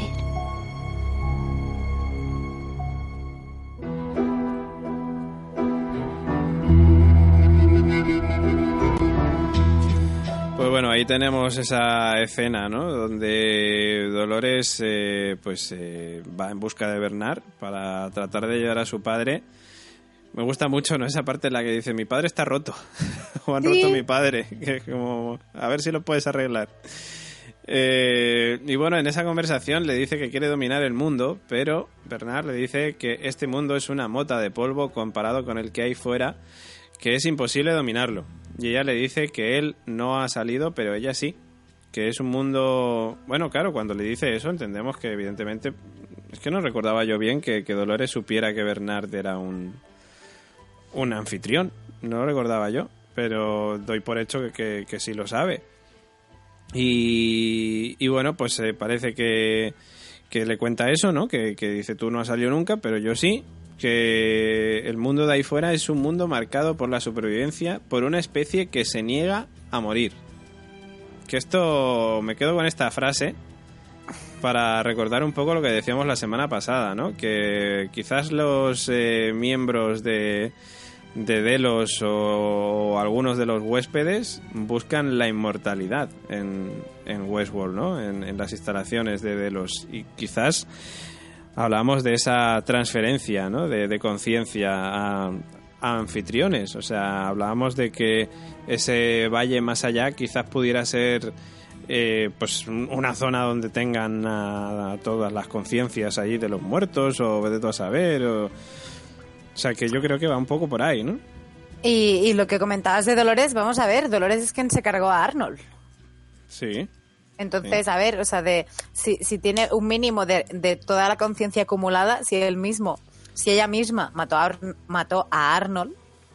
Pues bueno, ahí tenemos esa escena, ¿no? Donde Dolores eh, pues eh, va en busca de Bernard para tratar de ayudar a su padre. Me gusta mucho, ¿no? Esa parte en la que dice, mi padre está roto. O han ¿Sí? roto mi padre. Que como, a ver si lo puedes arreglar. Eh, y bueno, en esa conversación le dice que quiere dominar el mundo, pero Bernard le dice que este mundo es una mota de polvo comparado con el que hay fuera, que es imposible dominarlo. Y ella le dice que él no ha salido, pero ella sí. Que es un mundo... Bueno, claro, cuando le dice eso entendemos que evidentemente... Es que no recordaba yo bien que, que Dolores supiera que Bernard era un... un anfitrión. No lo recordaba yo, pero doy por hecho que, que, que sí lo sabe. Y, y bueno, pues eh, parece que, que le cuenta eso, ¿no? Que, que dice, tú no has salido nunca, pero yo sí. Que el mundo de ahí fuera es un mundo marcado por la supervivencia, por una especie que se niega a morir. Que esto, me quedo con esta frase para recordar un poco lo que decíamos la semana pasada, ¿no? Que quizás los eh, miembros de, de Delos o, o algunos de los huéspedes buscan la inmortalidad en, en Westworld, ¿no? En, en las instalaciones de Delos. Y quizás hablamos de esa transferencia, ¿no? de, de conciencia a, a anfitriones. O sea, hablábamos de que ese valle más allá quizás pudiera ser eh, pues una zona donde tengan a, a todas las conciencias allí de los muertos, o vete tú a saber. O, o sea, que yo creo que va un poco por ahí, ¿no? Y, y lo que comentabas de Dolores, vamos a ver, Dolores es quien se cargó a Arnold. Sí. Entonces, sí. a ver, o sea, de si, si tiene un mínimo de, de toda la conciencia acumulada, si él mismo, si ella misma mató a, mató a Arnold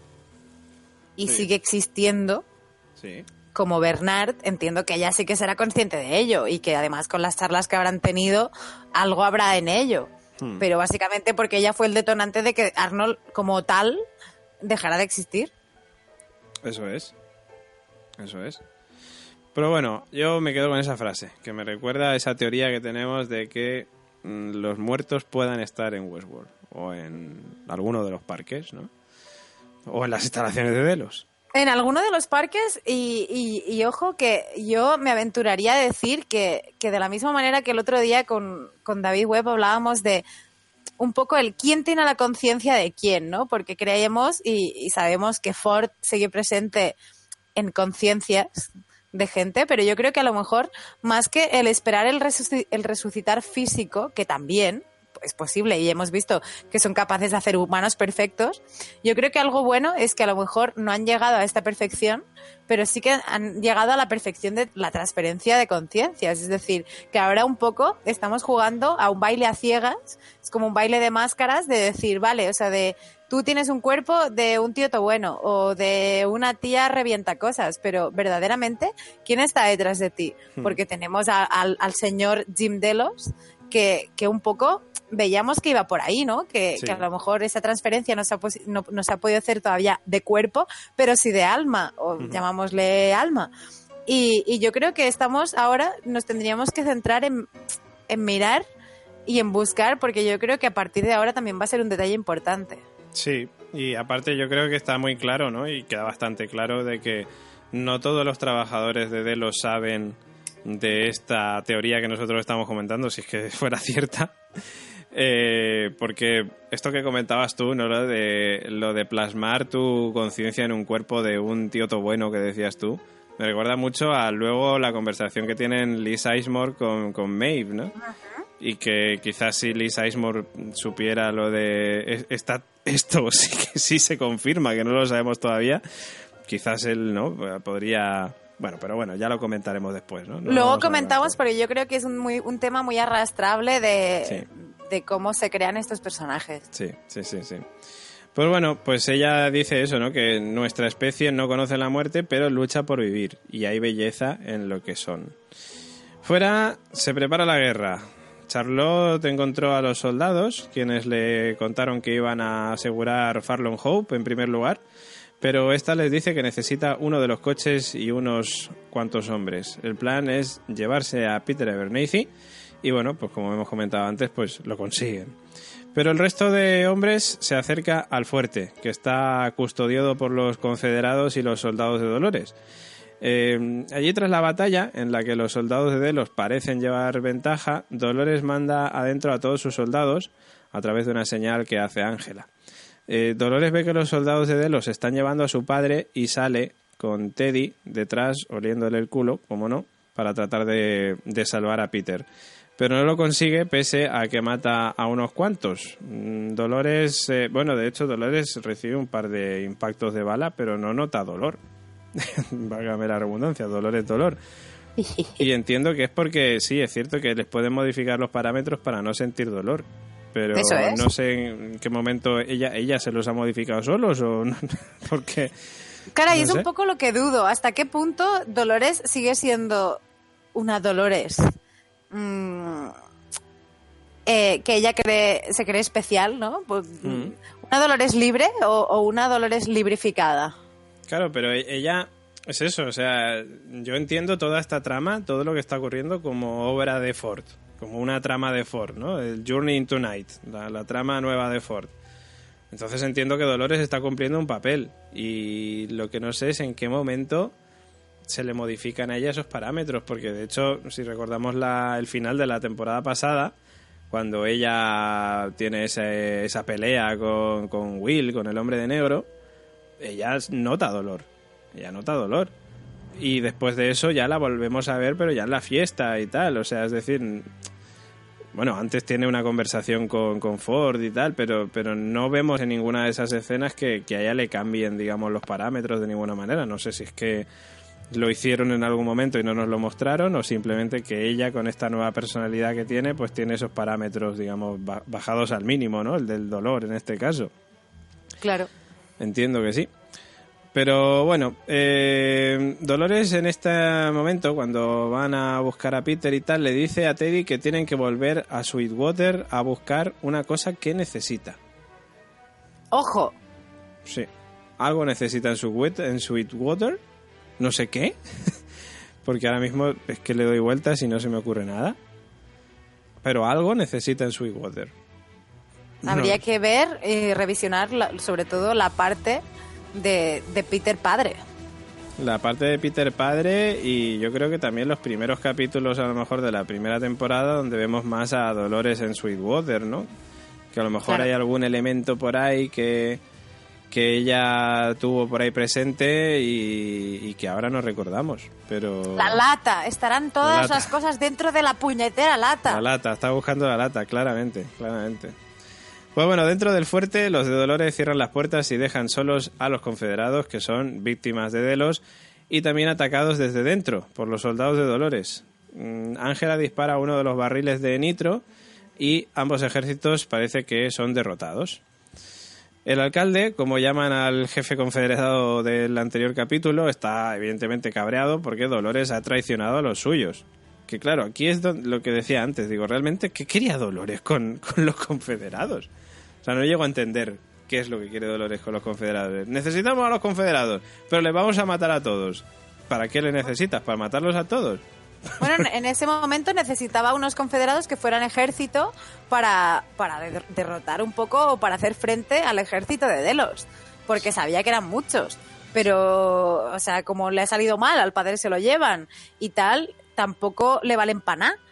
y sí. sigue existiendo sí. como Bernard, entiendo que ella sí que será consciente de ello y que además con las charlas que habrán tenido, algo habrá en ello. Hmm. Pero básicamente porque ella fue el detonante de que Arnold como tal dejara de existir. Eso es. Eso es. Pero bueno, yo me quedo con esa frase, que me recuerda a esa teoría que tenemos de que mmm, los muertos puedan estar en Westworld, o en alguno de los parques, ¿no? O en las instalaciones de Delos. En alguno de los parques, y, y, y ojo que yo me aventuraría a decir que, que de la misma manera que el otro día con, con David Webb hablábamos de un poco el quién tiene la conciencia de quién, ¿no? Porque creemos y, y sabemos que Ford sigue presente en conciencias de gente, pero yo creo que a lo mejor más que el esperar el, resuc- el resucitar físico, que también es posible y hemos visto que son capaces de hacer humanos perfectos, yo creo que algo bueno es que a lo mejor no han llegado a esta perfección, pero sí que han llegado a la perfección de la transferencia de conciencias, es decir, que ahora un poco estamos jugando a un baile a ciegas, es como un baile de máscaras de decir, vale, o sea, de tú tienes un cuerpo de un tío bueno o de una tía revienta cosas, pero verdaderamente, ¿quién está detrás de ti? Porque tenemos a, al, al señor Jim Delos, que, que un poco veíamos que iba por ahí, ¿no? Que, sí. que a lo mejor esa transferencia no se, ha pos- no, no se ha podido hacer todavía de cuerpo, pero sí de alma, o uh-huh. llamámosle alma. Y, y yo creo que estamos ahora, nos tendríamos que centrar en, en mirar y en buscar, porque yo creo que a partir de ahora también va a ser un detalle importante. Sí, y aparte yo creo que está muy claro, ¿no? Y queda bastante claro de que no todos los trabajadores de Delos saben de esta teoría que nosotros estamos comentando, si es que fuera cierta. Eh, porque esto que comentabas tú, ¿no? Lo de, lo de plasmar tu conciencia en un cuerpo de un tío todo bueno que decías tú, me recuerda mucho a luego la conversación que tienen Liz Eismore con, con Maeve, ¿no? Uh-huh. Y que quizás si Liz Eismore supiera lo de esta, esto sí que sí se confirma, que no lo sabemos todavía, quizás él, ¿no? Podría... Bueno, pero bueno, ya lo comentaremos después, ¿no? No Luego comentamos, porque yo creo que es un, muy, un tema muy arrastrable de... Sí. de cómo se crean estos personajes. Sí, sí, sí, sí. Pues bueno, pues ella dice eso, ¿no? Que nuestra especie no conoce la muerte, pero lucha por vivir. Y hay belleza en lo que son. Fuera, se prepara la guerra. Charlotte encontró a los soldados, quienes le contaron que iban a asegurar Farlon Hope en primer lugar, pero esta les dice que necesita uno de los coches y unos cuantos hombres. El plan es llevarse a Peter Abernathy, y bueno, pues como hemos comentado antes, pues lo consiguen. Pero el resto de hombres se acerca al fuerte, que está custodiado por los confederados y los soldados de Dolores. Eh, allí tras la batalla, en la que los soldados de Delos parecen llevar ventaja, Dolores manda adentro a todos sus soldados a través de una señal que hace Ángela. Eh, Dolores ve que los soldados de Delos están llevando a su padre y sale con Teddy detrás, oliéndole el culo, como no, para tratar de, de salvar a Peter. Pero no lo consigue pese a que mata a unos cuantos. Dolores, eh, bueno, de hecho Dolores recibe un par de impactos de bala, pero no nota dolor. Válgame la redundancia, dolor es dolor. Y entiendo que es porque, sí, es cierto que les pueden modificar los parámetros para no sentir dolor. Pero ¿eso es? No sé en qué momento ella, ella se los ha modificado solos o no, porque... Caray, no es sé. un poco lo que dudo. ¿Hasta qué punto Dolores sigue siendo una Dolores? Mm, eh, que ella cree, se cree especial, ¿no? Pues, mm. ¿Una Dolores libre o, o una Dolores librificada? Claro, pero ella es eso, o sea, yo entiendo toda esta trama, todo lo que está ocurriendo como obra de Ford, como una trama de Ford, ¿no? El Journey into Night, la, la trama nueva de Ford. Entonces entiendo que Dolores está cumpliendo un papel y lo que no sé es en qué momento se le modifican a ella esos parámetros, porque de hecho, si recordamos la, el final de la temporada pasada, cuando ella tiene ese, esa pelea con, con Will, con el hombre de negro, ella nota dolor, ella nota dolor. Y después de eso ya la volvemos a ver, pero ya en la fiesta y tal, o sea, es decir... Bueno, antes tiene una conversación con, con Ford y tal, pero, pero no vemos en ninguna de esas escenas que, que a ella le cambien, digamos, los parámetros de ninguna manera. No sé si es que lo hicieron en algún momento y no nos lo mostraron, o simplemente que ella, con esta nueva personalidad que tiene, pues tiene esos parámetros, digamos, bajados al mínimo, ¿no? El del dolor, en este caso. Claro. Entiendo que sí. Pero bueno, eh, Dolores en este momento, cuando van a buscar a Peter y tal, le dice a Teddy que tienen que volver a Sweetwater a buscar una cosa que necesita. ¡Ojo! Sí, algo necesita en, su, en Sweetwater, no sé qué, porque ahora mismo es que le doy vueltas y no se me ocurre nada, pero algo necesita en Sweetwater. Habría no. que ver y revisionar la, sobre todo la parte... De, de Peter padre. La parte de Peter padre, y yo creo que también los primeros capítulos a lo mejor de la primera temporada, donde vemos más a Dolores en Sweetwater, ¿no? Que a lo mejor claro. Hay algún elemento por ahí que, que ella tuvo por ahí presente y, y que ahora no recordamos, pero... La lata, estarán todas lata. Las cosas dentro de la puñetera lata. La lata, está buscando la lata, claramente, claramente. Pues bueno, dentro del fuerte, los de Dolores cierran las puertas y dejan solos a los confederados, que son víctimas de Delos, y también atacados desde dentro por los soldados de Dolores. Ángela dispara uno de los barriles de nitro y ambos ejércitos parece que son derrotados. El alcalde, como llaman al jefe confederado del anterior capítulo, está evidentemente cabreado porque Dolores ha traicionado a los suyos. Que claro, aquí es lo que decía antes, digo, realmente, ¿qué quería Dolores con, con los confederados? O sea, no llego a entender qué es lo que quiere Dolores con los confederados. Necesitamos a los confederados, pero les vamos a matar a todos. ¿Para qué le necesitas? ¿Para matarlos a todos? Bueno, en ese momento necesitaba unos confederados que fueran ejército para, para derrotar un poco o para hacer frente al ejército de Delos, porque sabía que eran muchos. Pero, o sea, como le ha salido mal, al padre se lo llevan y tal, tampoco le valen para nada.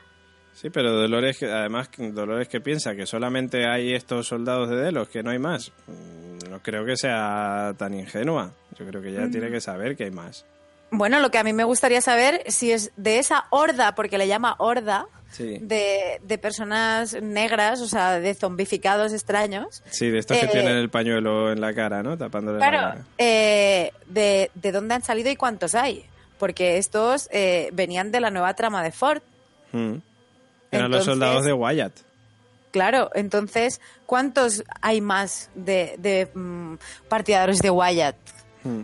Sí, pero Dolores, que- además, Dolores que piensa que solamente hay estos soldados de Delos, que no hay más. No creo que sea tan ingenua. Yo creo que ya Mm. tiene que saber que hay más. Bueno, lo que a mí me gustaría saber si es de esa horda, porque le llama horda, Sí. de, de personas negras, o sea, de zombificados extraños. Sí, de estos que Eh, tienen el pañuelo en la cara, ¿no? Tapándole la Claro, cara. eh, de, de dónde han salido y cuántos hay. Porque estos eh, venían de la nueva trama de Ford. Mm. Eran los Entonces- soldados de Wyatt. Claro, entonces, ¿cuántos hay más de, de mm, partidarios de Wyatt? Mm.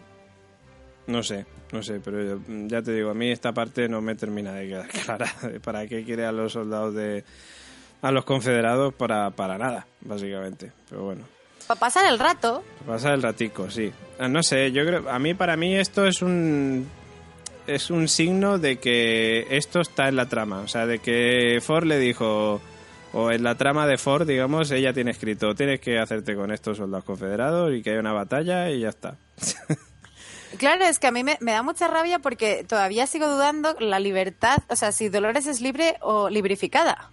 No sé, no sé, pero yo- ya te digo, a mí esta parte no me termina de quedar clara. de ¿Para qué quiere a los soldados de... a los confederados? Para, para nada, básicamente. Pero bueno. Para pasar el rato. Pasa el ratico, sí. Ah, No sé, yo creo, a mí, para mí esto es un es un signo de que esto está en la trama, o sea, de que Ford le dijo, o en la trama de Ford, digamos, ella tiene escrito, tienes que hacerte con estos soldados confederados y que haya una batalla y ya está. Claro, es que a mí me, me da mucha rabia porque todavía sigo dudando la libertad, o sea, si Dolores es libre o librificada.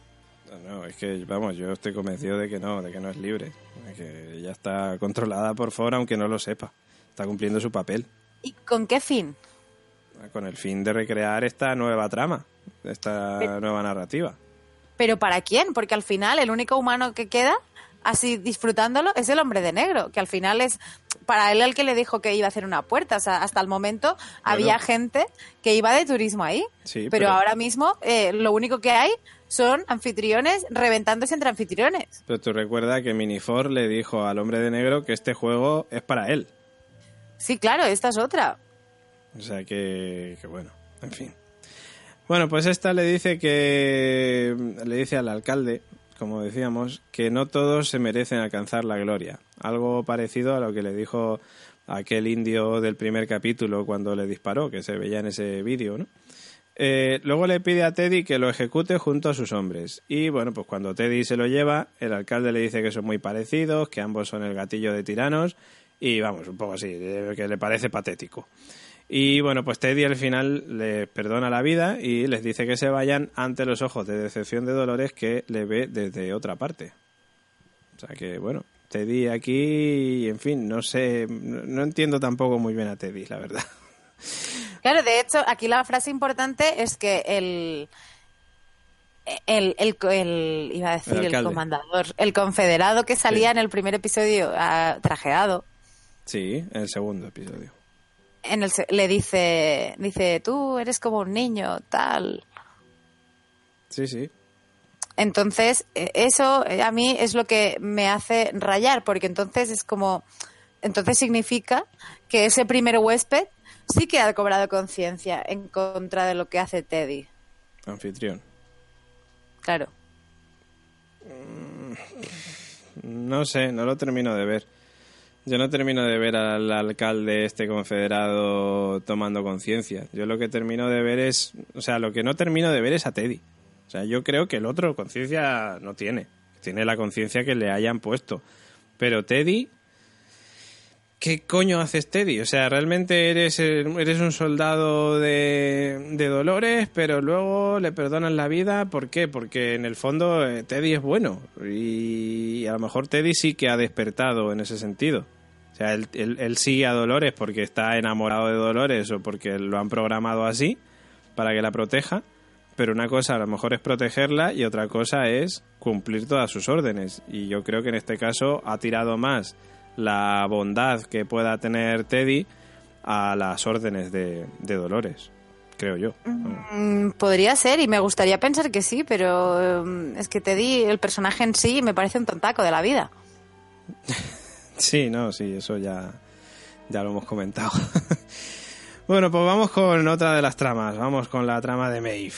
No, es que, vamos, yo estoy convencido de que no, de que no es libre, de que ella está controlada por Ford aunque no lo sepa, está cumpliendo su papel. ¿Y con qué fin? Con el fin de recrear esta nueva trama, esta Pero- nueva narrativa. ¿Pero para quién? Porque al final el único humano que queda, así disfrutándolo, es el hombre de negro, que al final es para él el que le dijo que iba a hacer una puerta. O sea, hasta el momento había gente que iba de turismo ahí. Sí, pero, pero- ahora mismo eh, lo único que hay son anfitriones reventándose entre anfitriones. Pero tú recuerda que Minifor le dijo al hombre de negro que este juego es para él. Sí, claro, esta es otra. O sea que, que bueno, en fin. Bueno, pues esta le dice que le dice al alcalde, como decíamos, que no todos se merecen alcanzar la gloria. Algo parecido a lo que le dijo aquel indio del primer capítulo cuando le disparó, que se veía en ese vídeo, ¿no? Eh, luego le pide a Teddy que lo ejecute junto a sus hombres. Y bueno, pues cuando Teddy se lo lleva, el alcalde le dice que son muy parecidos, que ambos son el gatillo de tiranos y vamos, un poco así, eh, que le parece patético. Y bueno, pues Teddy al final les perdona la vida y les dice que se vayan ante los ojos de decepción de Dolores, que le ve desde otra parte. O sea que bueno, Teddy aquí, en fin, no sé, no, no entiendo tampoco muy bien a Teddy, la verdad. Claro, de hecho, aquí la frase importante es que el... El, el, el- iba a decir El el, alcalde. comandador, el confederado que salía Sí. en el primer episodio ah, trajeado, Sí, en el segundo episodio. en el, se- le dice, dice, tú eres como un niño, tal. Sí, sí. Entonces, eh, eso eh, a mí es lo que me hace rayar, porque entonces es como, entonces significa que ese primer huésped sí que ha cobrado conciencia en contra de lo que hace Teddy. Anfitrión. Claro. No sé, no lo termino de ver. Yo no termino de ver al alcalde este confederado tomando conciencia. Yo lo que termino de ver es... O sea, lo que no termino de ver es a Teddy. O sea, yo creo que el otro conciencia no tiene. Tiene la conciencia que le hayan puesto. Pero Teddy... ¿Qué coño haces, Teddy? O sea, realmente eres, eres un soldado de, de Dolores, pero luego le perdonan la vida. ¿Por qué? Porque en el fondo eh, Teddy es bueno. Y a lo mejor Teddy sí que ha despertado en ese sentido. O sea, él, él, él sigue a Dolores porque está enamorado de Dolores o porque lo han programado así para que la proteja. Pero una cosa a lo mejor es protegerla y otra cosa es cumplir todas sus órdenes. Y yo creo que en este caso ha tirado más la bondad que pueda tener Teddy a las órdenes de, de Dolores, creo yo. Mm, podría ser y me gustaría pensar que sí, pero mm, es que Teddy, el personaje en sí, me parece un tontaco de la vida. Sí, no, sí, eso ya, ya lo hemos comentado. Bueno, pues vamos con otra de las tramas, vamos con la trama de Maeve.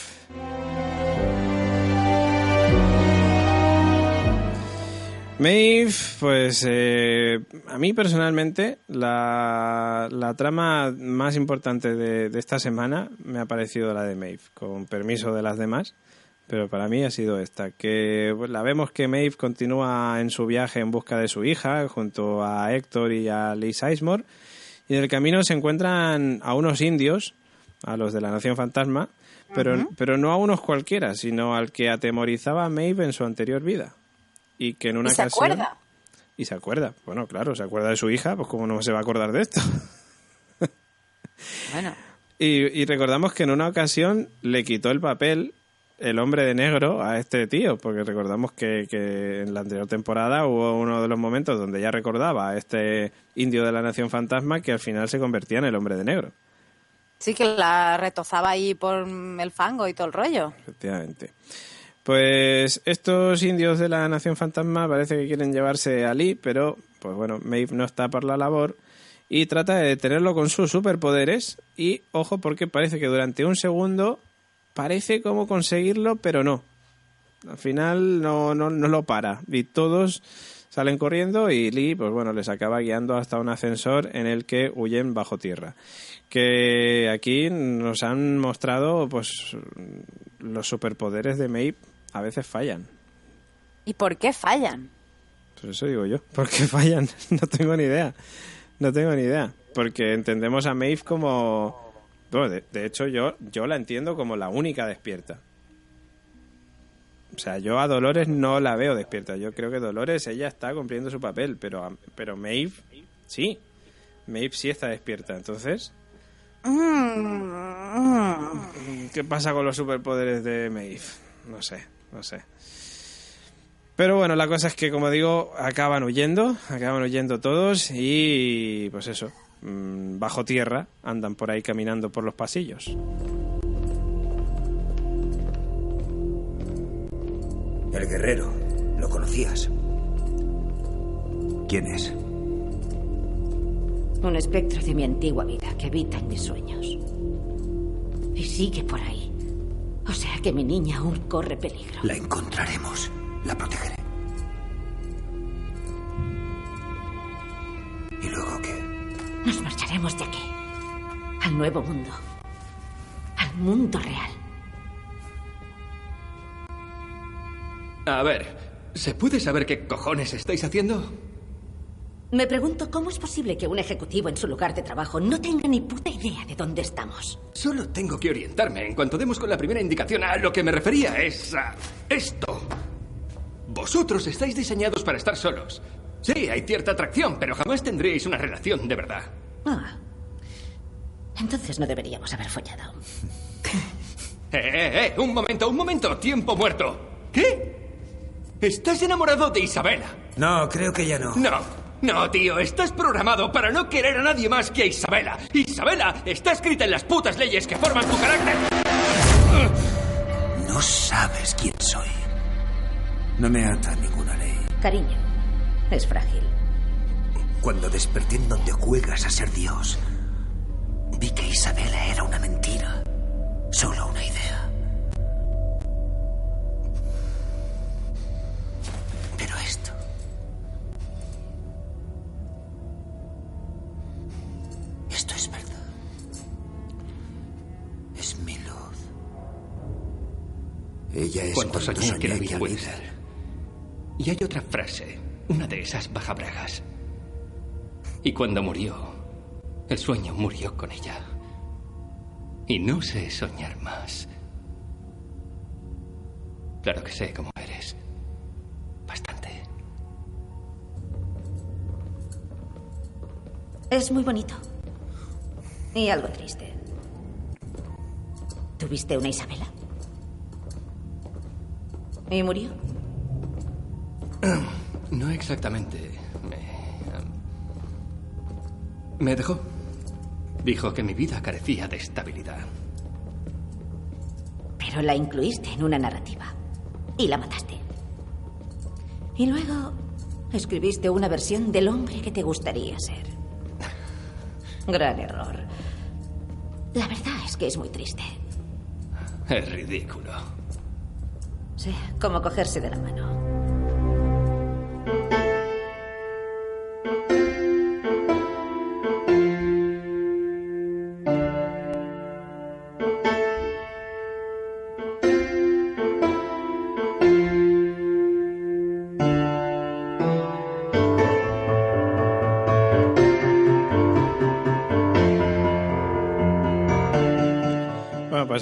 Maeve, pues eh, a mí personalmente la, la trama más importante de, de esta semana me ha parecido la de Maeve, con permiso de las demás, pero para mí ha sido esta, que pues, la vemos que Maeve continúa en su viaje en busca de su hija junto a Héctor y a Lee Sizemore, y en el camino se encuentran a unos indios a los de la Nación Fantasma, pero, uh-huh. pero no a unos cualquiera, sino al que atemorizaba a Maeve en su anterior vida. Y que en una ¿Y se ocasión... acuerda? Y se acuerda. Bueno, claro, se acuerda de su hija, pues cómo no se va a acordar de esto. Bueno. Y, y recordamos que en una ocasión le quitó el papel el hombre de negro a este tío, porque recordamos que, que en la anterior temporada hubo uno de los momentos donde ya recordaba a este indio de la Nación Fantasma que al final se convertía en el hombre de negro. Sí, que la retozaba ahí por el fango y todo el rollo. Efectivamente. Pues estos indios de la Nación Fantasma parece que quieren llevarse a Lee, pero pues bueno, Maeve no está por la labor y trata de detenerlo con sus superpoderes y, ojo, porque parece que durante un segundo parece como conseguirlo, pero no. Al final no, no, no lo para y todos salen corriendo y Lee, pues bueno, les acaba guiando hasta un ascensor en el que huyen bajo tierra. Que aquí nos han mostrado, pues, los superpoderes de Maeve a veces fallan. ¿Y por qué fallan? Pues eso digo yo. ¿Por qué fallan? No tengo ni idea. No tengo ni idea. Porque entendemos a Maeve como... Bueno, de, de hecho, yo, yo la entiendo como la única despierta. O sea, yo a Dolores no la veo despierta. Yo creo que Dolores, ella está cumpliendo su papel, pero, pero Maeve, sí. Maeve sí está despierta. Entonces... ¿qué pasa con los superpoderes de Maeve? No sé, no sé. Pero bueno, la cosa es que, como digo, acaban huyendo, acaban huyendo todos y pues eso, bajo tierra, andan por ahí caminando por los pasillos. El guerrero, ¿lo conocías? ¿Quién es? Un espectro de mi antigua vida que habita en mis sueños. Y sigue por ahí. O sea que mi niña aún corre peligro. La encontraremos. La protegeré. ¿Y luego qué? Nos marcharemos de aquí. Al nuevo mundo. Al mundo real. A ver, ¿se puede saber qué cojones estáis haciendo? Me pregunto cómo es posible que un ejecutivo en su lugar de trabajo no tenga ni puta idea de dónde estamos. Solo tengo que orientarme. En cuanto demos con la primera indicación, a lo que me refería es a esto. Vosotros estáis diseñados para estar solos. Sí, hay cierta atracción, pero jamás tendréis una relación de verdad. Ah. Entonces no deberíamos haber follado. ¡Eh, eh, eh! Un momento, un momento. Tiempo muerto. ¿Qué? ¿Estás enamorado de Isabela? No, creo que ya no. No. No, tío, estás programado para no querer a nadie más que a Isabela. Isabela está escrita en las putas leyes que forman tu carácter. No sabes quién soy. No me ata ninguna ley. Cariño, es frágil. Cuando desperté en donde juegas a ser Dios, vi que Isabela era una mentira. Solo una idea. Pero esto... Esto es verdad. Es mi luz. Ella es cuando soñé, soñé que la vida puede vida. ser. Y hay otra frase, una de esas bajabragas. Y cuando murió, el sueño murió con ella. Y no sé soñar más. Claro que sé cómo eres. Bastante. Es muy bonito. Y algo triste. ¿Tuviste una Isabela? ¿Y murió? No exactamente. Me... Me dejó. Dijo que mi vida carecía de estabilidad. Pero la incluiste en una narrativa. Y la mataste. Y luego escribiste una versión del hombre que te gustaría ser. Gran error. La verdad es que es muy triste. Es ridículo. Sí, como cogerse de la mano.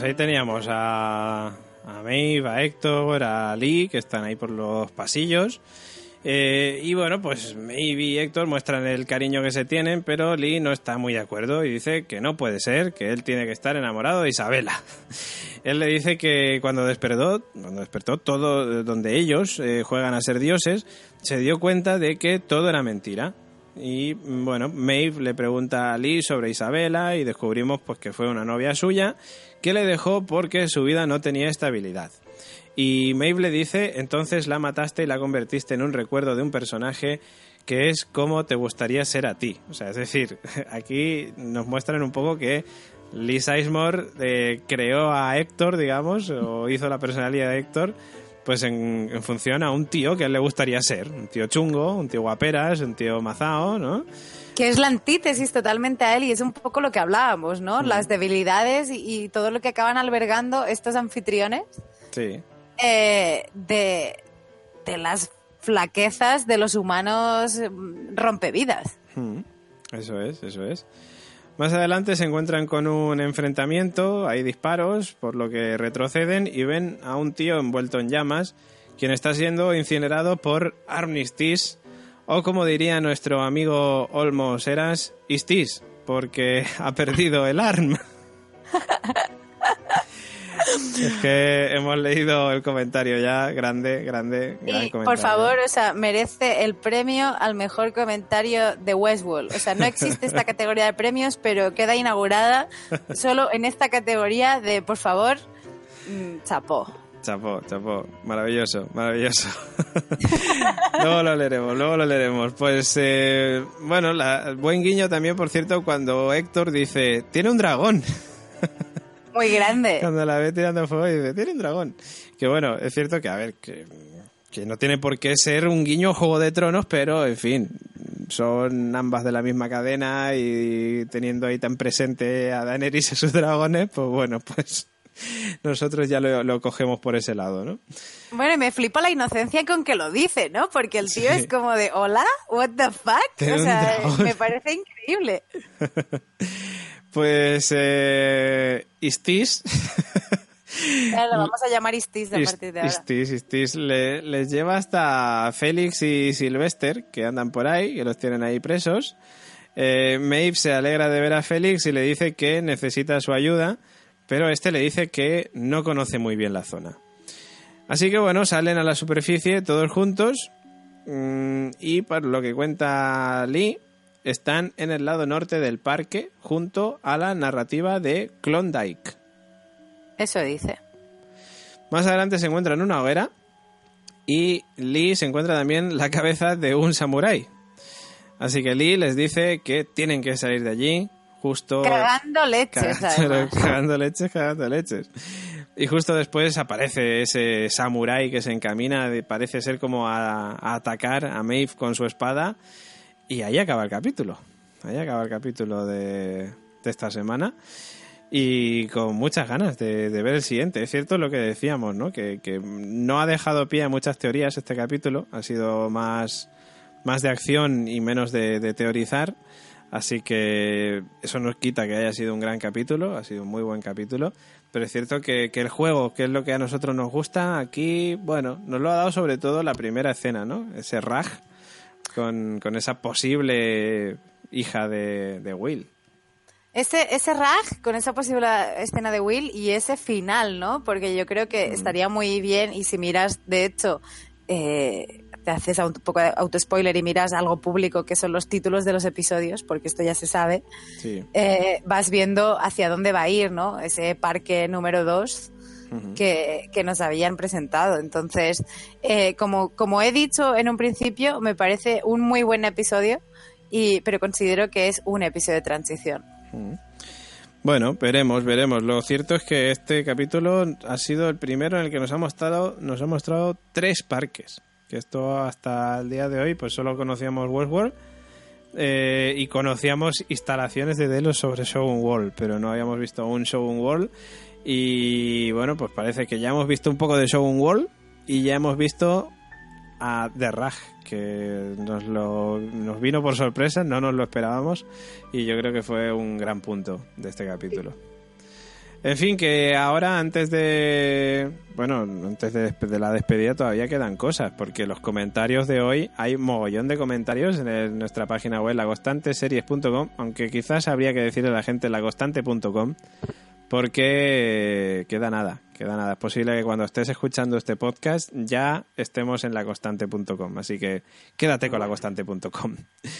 ahí teníamos a, a Maeve, a Héctor, a Lee, que están ahí por los pasillos. Eh, y bueno, pues Maeve y Héctor muestran el cariño que se tienen, pero Lee no está muy de acuerdo y dice que no puede ser, que él tiene que estar enamorado de Isabela. Él le dice que cuando despertó, cuando despertó todo donde ellos eh, juegan a ser dioses, se dio cuenta de que todo era mentira. Y bueno, Maeve le pregunta a Lee sobre Isabela y descubrimos pues que fue una novia suya que le dejó porque su vida no tenía estabilidad. Y Maeve le dice, entonces la mataste y la convertiste en un recuerdo de un personaje que es como te gustaría ser a ti. O sea, es decir, aquí nos muestran un poco que Lee Sizemore eh, creó a Héctor, digamos, o hizo la personalidad de Héctor, pues en, en función a un tío que a él le gustaría ser. Un tío chungo, un tío guaperas, un tío mazao, ¿no? Que es la antítesis totalmente a él y es un poco lo que hablábamos, ¿no? Mm. Las debilidades y, y todo lo que acaban albergando estos anfitriones. Sí. Eh, de, de las flaquezas de los humanos rompevidas. Mm. Eso es, eso es. Más adelante se encuentran con un enfrentamiento, hay disparos, por lo que retroceden y ven a un tío envuelto en llamas, quien está siendo incinerado por Armistice, o como diría nuestro amigo Olmo Seras, Istis, porque ha perdido el arm. Es que hemos leído el comentario ya, grande, grande, gran y, comentario. Por favor, o sea, merece el premio al mejor comentario de Westworld. O sea, no existe esta categoría de premios, pero queda inaugurada solo en esta categoría de, por favor, mmm, chapó. Chapó, chapó, maravilloso, maravilloso. Luego lo leeremos, luego lo leeremos. Pues, eh, bueno, la, buen guiño también, por cierto, cuando Héctor dice, tiene un dragón. Muy grande. Cuando la ve tirando fuego y dice, tiene un dragón. Que bueno, es cierto que, a ver, que, que no tiene por qué ser un guiño Juego de Tronos, pero, en fin, son ambas de la misma cadena y teniendo ahí tan presente a Daenerys y sus dragones, pues bueno, pues nosotros ya lo, lo cogemos por ese lado, ¿no? Bueno, y me flipa la inocencia con que lo dice, ¿no? Porque el tío sí. Es como de, ¿hola? ¿What the fuck? Tiene o sea, me parece increíble. Pues eh, Istis Lo vamos a llamar Istis a partir de ahora. Istis, Istis le, les lleva hasta Félix y Sylvester, que andan por ahí, que los tienen ahí presos. eh, Maeve se alegra de ver a Félix y le dice que necesita su ayuda, pero este le dice que no conoce muy bien la zona. Así que bueno, salen a la superficie todos juntos mmm, y por lo que cuenta Lee, están en el lado norte del parque, junto a la narrativa de Klondike. Eso dice. Más adelante se encuentra en una hoguera y Lee se encuentra también la cabeza de un samurái. Así que Lee les dice que tienen que salir de allí justo... Cagando leches, cagando, cagando leches, cagando leches. Y justo después aparece ese samurái que se encamina, parece ser como a, a atacar a Maeve con su espada. Y ahí acaba el capítulo. Ahí acaba el capítulo de, de esta semana. Y con muchas ganas de, de ver el siguiente. Es cierto lo que decíamos, ¿no? Que, que no ha dejado pie a muchas teorías este capítulo. Ha sido más, más de acción y menos de, de teorizar. Así que eso nos quita que haya sido un gran capítulo. Ha sido un muy buen capítulo. Pero es cierto que, que el juego, que es lo que a nosotros nos gusta, aquí, bueno, nos lo ha dado sobre todo la primera escena, ¿no? Ese Raj. Con, con esa posible hija de, de Will. Ese, ese Raj, con esa posible escena de Will y ese final, ¿no? Porque yo creo que mm. estaría muy bien, y si miras, de hecho, eh, te haces un poco de auto-spoiler y miras algo público, que son los títulos de los episodios, porque esto ya se sabe, sí. eh, vas viendo hacia dónde va a ir, ¿no? Ese parque número dos... Que, que nos habían presentado. Entonces, eh, como, como he dicho en un principio, me parece un muy buen episodio, y, pero considero que es un episodio de transición. Bueno, veremos, veremos. Lo cierto es que este capítulo ha sido el primero en el que nos ha mostrado, nos ha mostrado tres parques. Que esto hasta el día de hoy, pues solo conocíamos Westworld eh, y conocíamos instalaciones de Delos sobre Shogun World, pero no habíamos visto un Shogun World. Y bueno, pues parece que ya hemos visto un poco de Shogun World y ya hemos visto a The Raj, que nos lo nos vino por sorpresa, no nos lo esperábamos, y yo creo que fue un gran punto de este capítulo. En fin, que ahora antes de... Bueno, antes de, de la despedida todavía quedan cosas, porque los comentarios de hoy, hay mogollón de comentarios en el, nuestra página web, laconstanteseries punto com, aunque quizás habría que decirle a la gente laconstante punto com, porque queda nada, queda nada. Es posible que cuando estés escuchando este podcast ya estemos en laconstante punto com, así que quédate con laconstante punto com.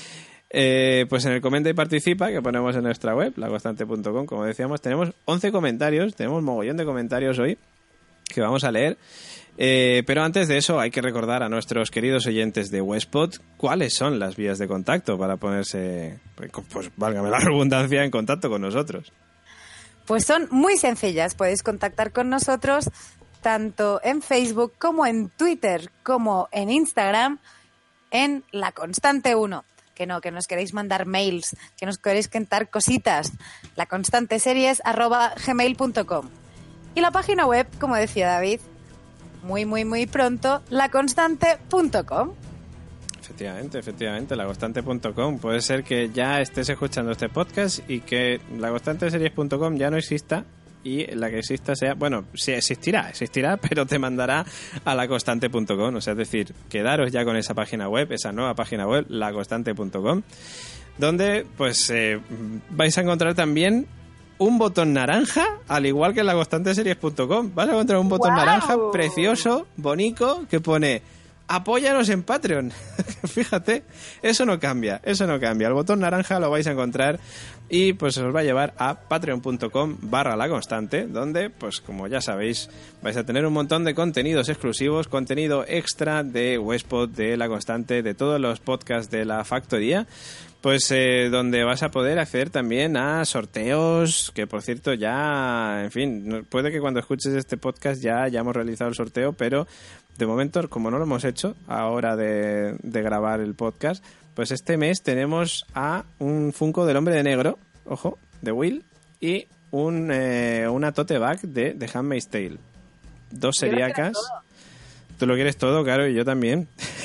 Eh, pues en el comenta y participa que ponemos en nuestra web, laconstante punto com, como decíamos, tenemos once comentarios, tenemos mogollón de comentarios hoy que vamos a leer, eh, pero antes de eso hay que recordar a nuestros queridos oyentes de Westpod cuáles son las vías de contacto para ponerse, pues válgame la redundancia, en contacto con nosotros. Pues son muy sencillas, podéis contactar con nosotros tanto en Facebook como en Twitter como en Instagram en La Constante uno. Que no, que nos queréis mandar mails, que nos queréis contar cositas. laconstanteseries arroba gmail punto com. Y la página web, como decía David, muy, muy, muy pronto, laconstante punto com. Efectivamente, efectivamente, laconstante punto com. Puede ser que ya estés escuchando este podcast y que laconstanteseries punto com ya no exista y la que exista sea, bueno, sí existirá, existirá, pero te mandará a laconstante punto com, o sea, es decir, quedaros ya con esa página web, esa nueva página web, laconstante punto com, donde pues eh, vais a encontrar también un botón naranja, al igual que en laconstanteseries punto com. Vas a encontrar un botón ¡wow! naranja precioso, bonito, que pone apóyanos en Patreon. Fíjate, eso no cambia, eso no cambia. El botón naranja lo vais a encontrar y pues os va a llevar a patreon punto com barra la constante, donde, pues como ya sabéis, vais a tener un montón de contenidos exclusivos, contenido extra de Westpod, de La Constante, de todos los podcasts de la factoría, pues eh, donde vas a poder acceder también a sorteos, que por cierto ya, en fin, puede que cuando escuches este podcast ya hayamos realizado el sorteo, pero de momento, como no lo hemos hecho a hora de, de grabar el podcast, pues este mes tenemos a un Funko del Hombre de Negro, ojo, de Will, y un eh, una tote bag de The Handmaid's Tale. Dos seriacas. Tú lo quieres todo, claro, y yo también.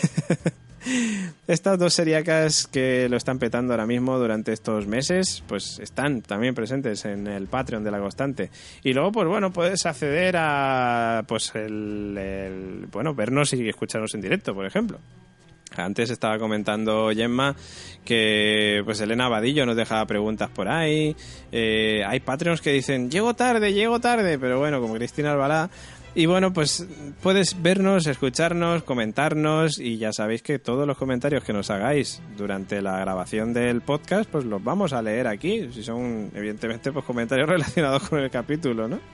Estas dos seriacas que lo están petando ahora mismo durante estos meses, pues están también presentes en el Patreon de La Constante. Y luego, pues bueno, puedes acceder a, pues el, el bueno, vernos y escucharnos en directo, por ejemplo. Antes estaba comentando Gemma que pues Elena Vadillo nos dejaba preguntas por ahí. Eh, hay Patreons que dicen, llego tarde, llego tarde, pero bueno, como Cristina Albalá. Y bueno, pues puedes vernos, escucharnos, comentarnos, y ya sabéis que todos los comentarios que nos hagáis durante la grabación del podcast, pues los vamos a leer aquí, si son evidentemente pues comentarios relacionados con el capítulo, ¿no?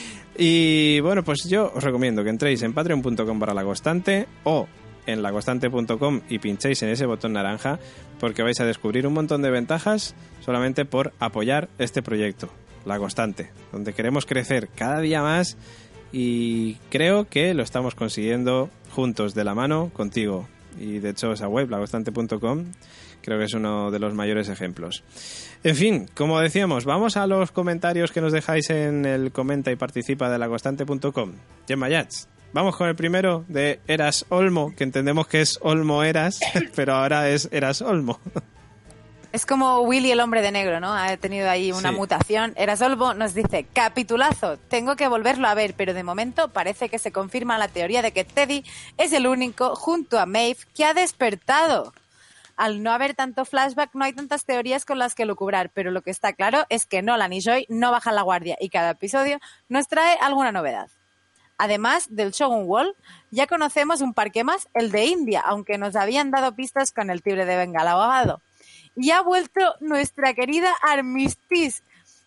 Y bueno, pues yo os recomiendo que entréis en patreon punto com barra la constante o en laconstante punto com y pinchéis en ese botón naranja, porque vais a descubrir un montón de ventajas solamente por apoyar este proyecto, La Constante, donde queremos crecer cada día más. Y creo que lo estamos consiguiendo juntos, de la mano, contigo. Y de hecho esa web, laconstante punto com, creo que es uno de los mayores ejemplos. En fin, como decíamos, vamos a los comentarios que nos dejáis en el comenta y participa de laconstante punto com. Gemma Yats, vamos con el primero de Eras Olmo, que entendemos que es Olmo Eras, pero ahora es Eras Olmo. Es como Willy el Hombre de Negro, ¿no? Ha tenido ahí una sí. mutación. Erasolvo nos dice, capitulazo, tengo que volverlo a ver, pero de momento parece que se confirma la teoría de que Teddy es el único, junto a Maeve, que ha despertado. Al no haber tanto flashback, no hay tantas teorías con las que lucubrar, pero lo que está claro es que Nolan y Joy no bajan la guardia y cada episodio nos trae alguna novedad. Además del Shogun Wall, ya conocemos un parque más, el de India, aunque nos habían dado pistas con el Tigre de Bengala ahogado. Y ha vuelto nuestra querida Armistice,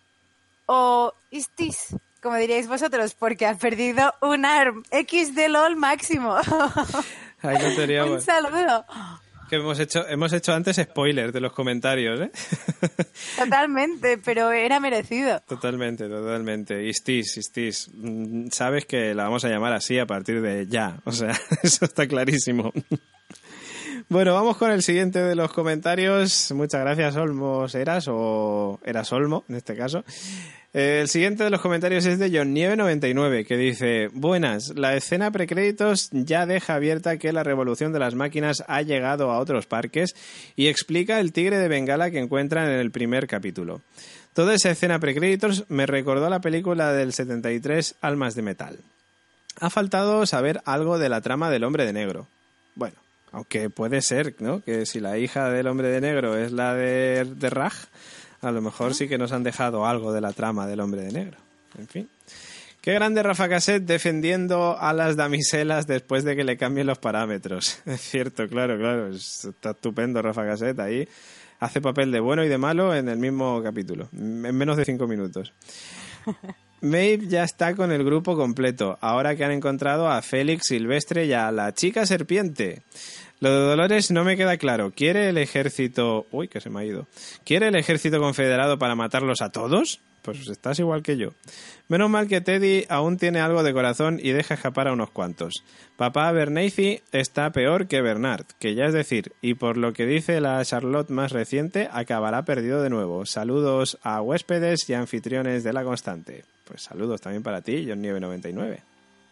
o Istis, como diríais vosotros, porque ha perdido un arm X de LOL máximo. Ay, no teníamos. Un saludo. Que hemos hecho, hemos hecho antes spoilers de los comentarios, ¿eh? Totalmente, pero era merecido. Totalmente, totalmente. Istis, Istis, sabes que la vamos a llamar así a partir de ya, o sea, eso está clarísimo. Bueno, vamos con el siguiente de los comentarios. Muchas gracias, Olmos Eras, o Eras Olmo, en este caso. El siguiente de los comentarios es de John Nieve noventa y nueve, que dice: buenas, la escena precréditos ya deja abierta que la revolución de las máquinas ha llegado a otros parques y explica el tigre de Bengala que encuentran en el primer capítulo. Toda esa escena precréditos me recordó a la película del setenta y tres, Almas de Metal. Ha faltado saber algo de la trama del Hombre de Negro. Bueno, aunque puede ser, ¿no? Que si la hija del Hombre de Negro es la de, de Raj, a lo mejor sí que nos han dejado algo de la trama del Hombre de Negro. En fin. Qué grande Rafa Cassette defendiendo a las damiselas después de que le cambien los parámetros. Es cierto, claro, claro. Está estupendo Rafa Cassette ahí. Hace papel de bueno y de malo en el mismo capítulo, en menos de cinco minutos. Maeve ya está con el grupo completo, ahora que han encontrado a Félix, Silvestre y a la chica serpiente. Lo de Dolores no me queda claro. ¿Quiere el ejército... Uy, que se me ha ido. ¿Quiere el ejército confederado para matarlos a todos? Pues estás igual que yo. Menos mal que Teddy aún tiene algo de corazón y deja escapar a unos cuantos. Papá Abernathy está peor que Bernard, que ya es decir, y por lo que dice la Charlotte más reciente, acabará perdido de nuevo. Saludos a huéspedes y anfitriones de La Constante. Pues saludos también para ti, John Nieve noventa y nueve.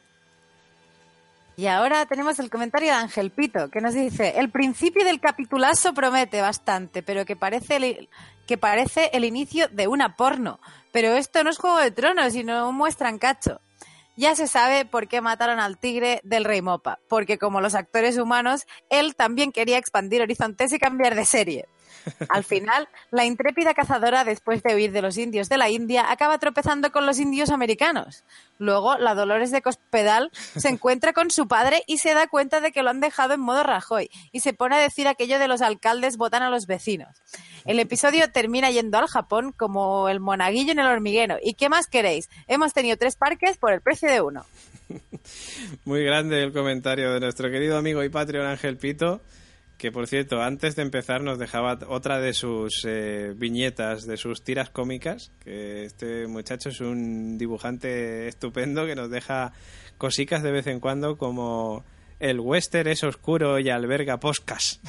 Y ahora tenemos el comentario de Ángel Pito, que nos dice: el principio del capitulazo promete bastante, pero que parece el, que parece el inicio de una porno. Pero esto no es Juego de Tronos, sino muestran cacho. Ya se sabe por qué mataron al tigre del Rey Mopa, porque como los actores humanos, él también quería expandir horizontes y cambiar de serie. Al final, la intrépida cazadora, después de huir de los indios de la India, acaba tropezando con los indios americanos. Luego, la Dolores de Cospedal se encuentra con su padre y se da cuenta de que lo han dejado en modo Rajoy y se pone a decir aquello de los alcaldes votan a los vecinos. El episodio termina yendo al Japón como el monaguillo en el hormiguero. ¿Y qué más queréis? Hemos tenido tres parques por el precio de uno. Muy grande el comentario de nuestro querido amigo y Patreon Ángel Pito, que por cierto, antes de empezar nos dejaba otra de sus eh, viñetas, de sus tiras cómicas, que este muchacho es un dibujante estupendo que nos deja cosicas de vez en cuando, como el western es oscuro y alberga poscas.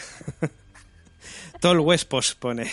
Tol Wespos pone.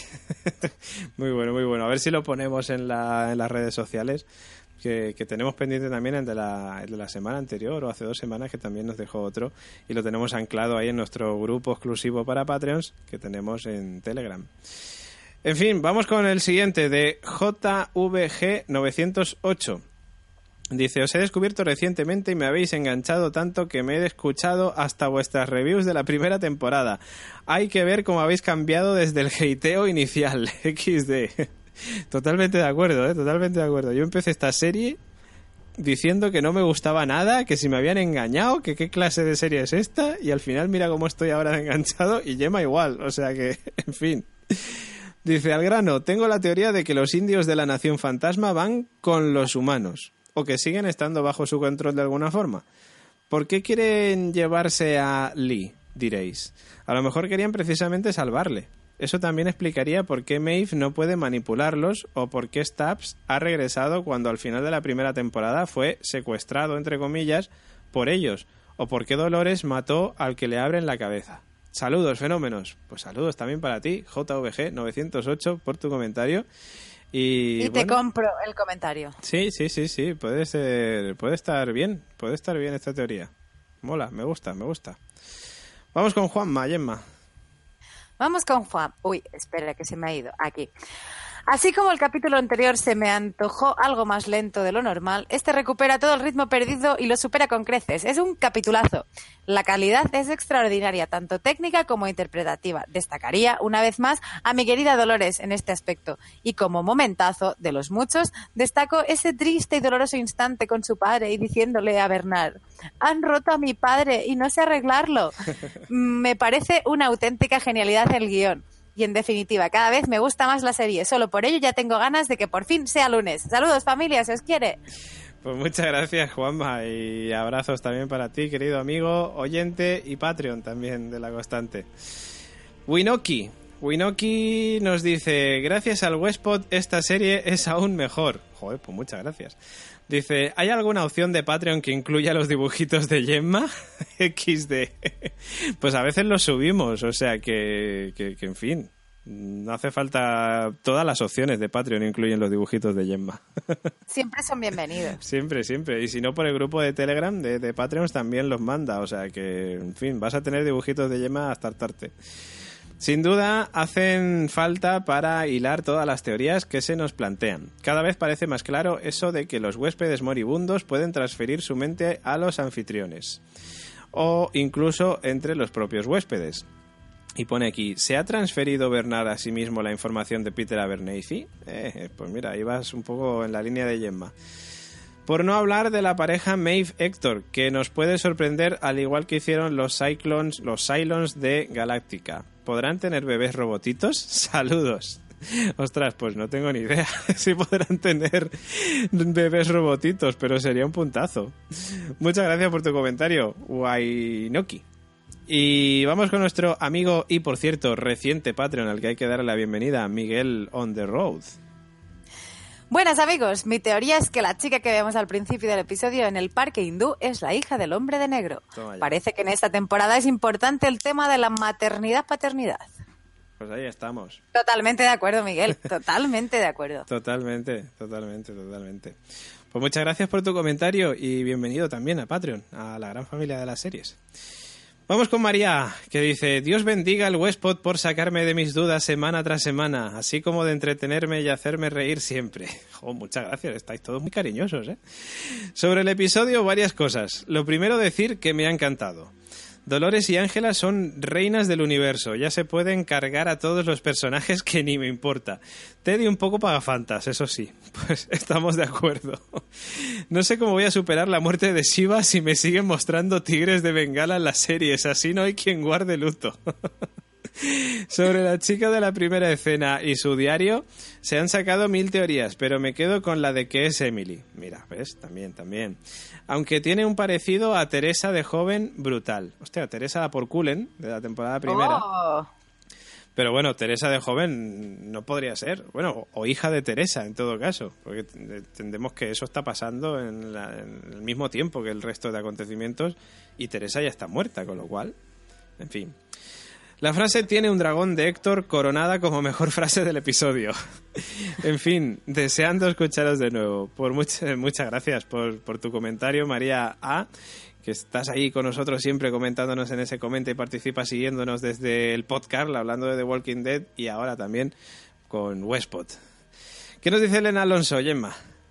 Muy bueno, muy bueno. A ver si lo ponemos en, la, en las redes sociales, que, que tenemos pendiente también el de, la, el de la semana anterior o hace dos semanas, que también nos dejó otro, y lo tenemos anclado ahí en nuestro grupo exclusivo para Patreons que tenemos en Telegram. En fin, vamos con el siguiente, de J V G novecientos ocho. Dice: os he descubierto recientemente y me habéis enganchado tanto que me he escuchado hasta vuestras reviews de la primera temporada. Hay que ver cómo habéis cambiado desde el hateo inicial. equis de. Totalmente de acuerdo, ¿eh? Totalmente de acuerdo. Yo empecé esta serie diciendo que no me gustaba nada, que si me habían engañado, que qué clase de serie es esta, y al final mira cómo estoy ahora enganchado y Gemma igual. O sea que, en fin... Dice: al grano, tengo la teoría de que los indios de la Nación Fantasma van con los humanos, o que siguen estando bajo su control de alguna forma. ¿Por qué quieren llevarse a Lee? Diréis. A lo mejor querían precisamente salvarle. Eso también explicaría por qué Maeve no puede manipularlos, o por qué Stubbs ha regresado cuando al final de la primera temporada fue secuestrado, entre comillas, por ellos, o por qué Dolores mató al que le abren la cabeza. Saludos, fenómenos. Pues saludos también para ti, J V G novecientos ocho, por tu comentario. Y, y te bueno, compro el comentario. Sí, sí, sí, sí, puede ser, puede estar bien, puede estar bien esta teoría. Mola, me gusta, me gusta. Vamos con Juanma, Gemma. Vamos con Juan. Uy, espera, que se me ha ido. Aquí. Así como el capítulo anterior se me antojó algo más lento de lo normal, este recupera todo el ritmo perdido y lo supera con creces. Es un capitulazo. La calidad es extraordinaria, tanto técnica como interpretativa. Destacaría, una vez más, a mi querida Dolores en este aspecto. Y como momentazo, de los muchos, destaco ese triste y doloroso instante con su padre y diciéndole a Bernard: han roto a mi padre y no sé arreglarlo. Me parece una auténtica genialidad el guión. Y en definitiva, cada vez me gusta más la serie. Solo por ello ya tengo ganas de que por fin sea lunes. Saludos, familia, si os quiere. Pues muchas gracias, Juanma, y abrazos también para ti, querido amigo, oyente y Patreon también de La Constante. Winoki. Winoki nos dice: gracias al Westpod esta serie es aún mejor. Joder, pues muchas gracias. Dice: ¿hay alguna opción de Patreon que incluya los dibujitos de Gemma? equis de. Pues a veces los subimos, o sea que, que, que en fin, no hace falta. Todas las opciones de Patreon incluyen los dibujitos de Gemma. Siempre son bienvenidos. Siempre, siempre. Y si no, por el grupo de Telegram de, de Patreons también los manda, o sea que, en fin, vas a tener dibujitos de Gemma hasta hartarte. Sin duda, hacen falta para hilar todas las teorías que se nos plantean. Cada vez parece más claro eso de que los huéspedes moribundos pueden transferir su mente a los anfitriones, o incluso entre los propios huéspedes. Y pone aquí, ¿se ha transferido Bernard a sí mismo la información de Peter Abernathy? Eh, pues mira, ahí vas un poco en la línea de Gemma. Por no hablar de la pareja Maeve-Hector, que nos puede sorprender al igual que hicieron los Cyclones, los Cylons de Galáctica. ¿Podrán tener bebés robotitos? ¡Saludos! Ostras, pues no tengo ni idea si podrán tener bebés robotitos, pero sería un puntazo. Muchas gracias por tu comentario, Wainoki. Y vamos con nuestro amigo y, por cierto, reciente Patreon al que hay que darle la bienvenida, Miguel on the road. Buenas amigos, mi teoría es que la chica que vemos al principio del episodio en el parque hindú es la hija del hombre de negro. Parece que en esta temporada es importante el tema de la maternidad-paternidad. Pues ahí estamos. Totalmente de acuerdo, Miguel, totalmente de acuerdo. Totalmente, totalmente, totalmente. Pues muchas gracias por tu comentario y bienvenido también a Patreon, a la gran familia de las series. Vamos con María, que dice: Dios bendiga al Westpod por sacarme de mis dudas semana tras semana, así como de entretenerme y hacerme reír siempre. Oh, muchas gracias, estáis todos muy cariñosos, ¿eh? Sobre el episodio, varias cosas. Lo primero, decir que me ha encantado. Dolores y Ángela son reinas del universo, ya se pueden cargar a todos los personajes que ni me importa. Teddy un poco pagafantas, eso sí, pues estamos de acuerdo. No sé cómo voy a superar la muerte de Shiva si me siguen mostrando tigres de Bengala en las series, así no hay quien guarde luto. Sobre la chica de la primera escena y su diario, se han sacado mil teorías, pero me quedo con la de que es Emily. Mira, ¿ves? También, también. Aunque tiene un parecido a Teresa de joven brutal. Hostia, Teresa la Porculen, de la temporada primera. Oh. Pero bueno, Teresa de joven no podría ser. Bueno, o, o hija de Teresa, en todo caso. Porque entendemos que eso está pasando en, la, en el mismo tiempo que el resto de acontecimientos. Y Teresa ya está muerta, con lo cual... En fin... La frase tiene un dragón de Héctor coronada como mejor frase del episodio. En fin, deseando escucharos de nuevo. Por much- muchas gracias por, por tu comentario, María A., que estás ahí con nosotros siempre comentándonos en ese comenta y participas siguiéndonos desde el podcast, hablando de The Walking Dead, y ahora también con Westpod. ¿Qué nos dice Elena Alonso, Gemma?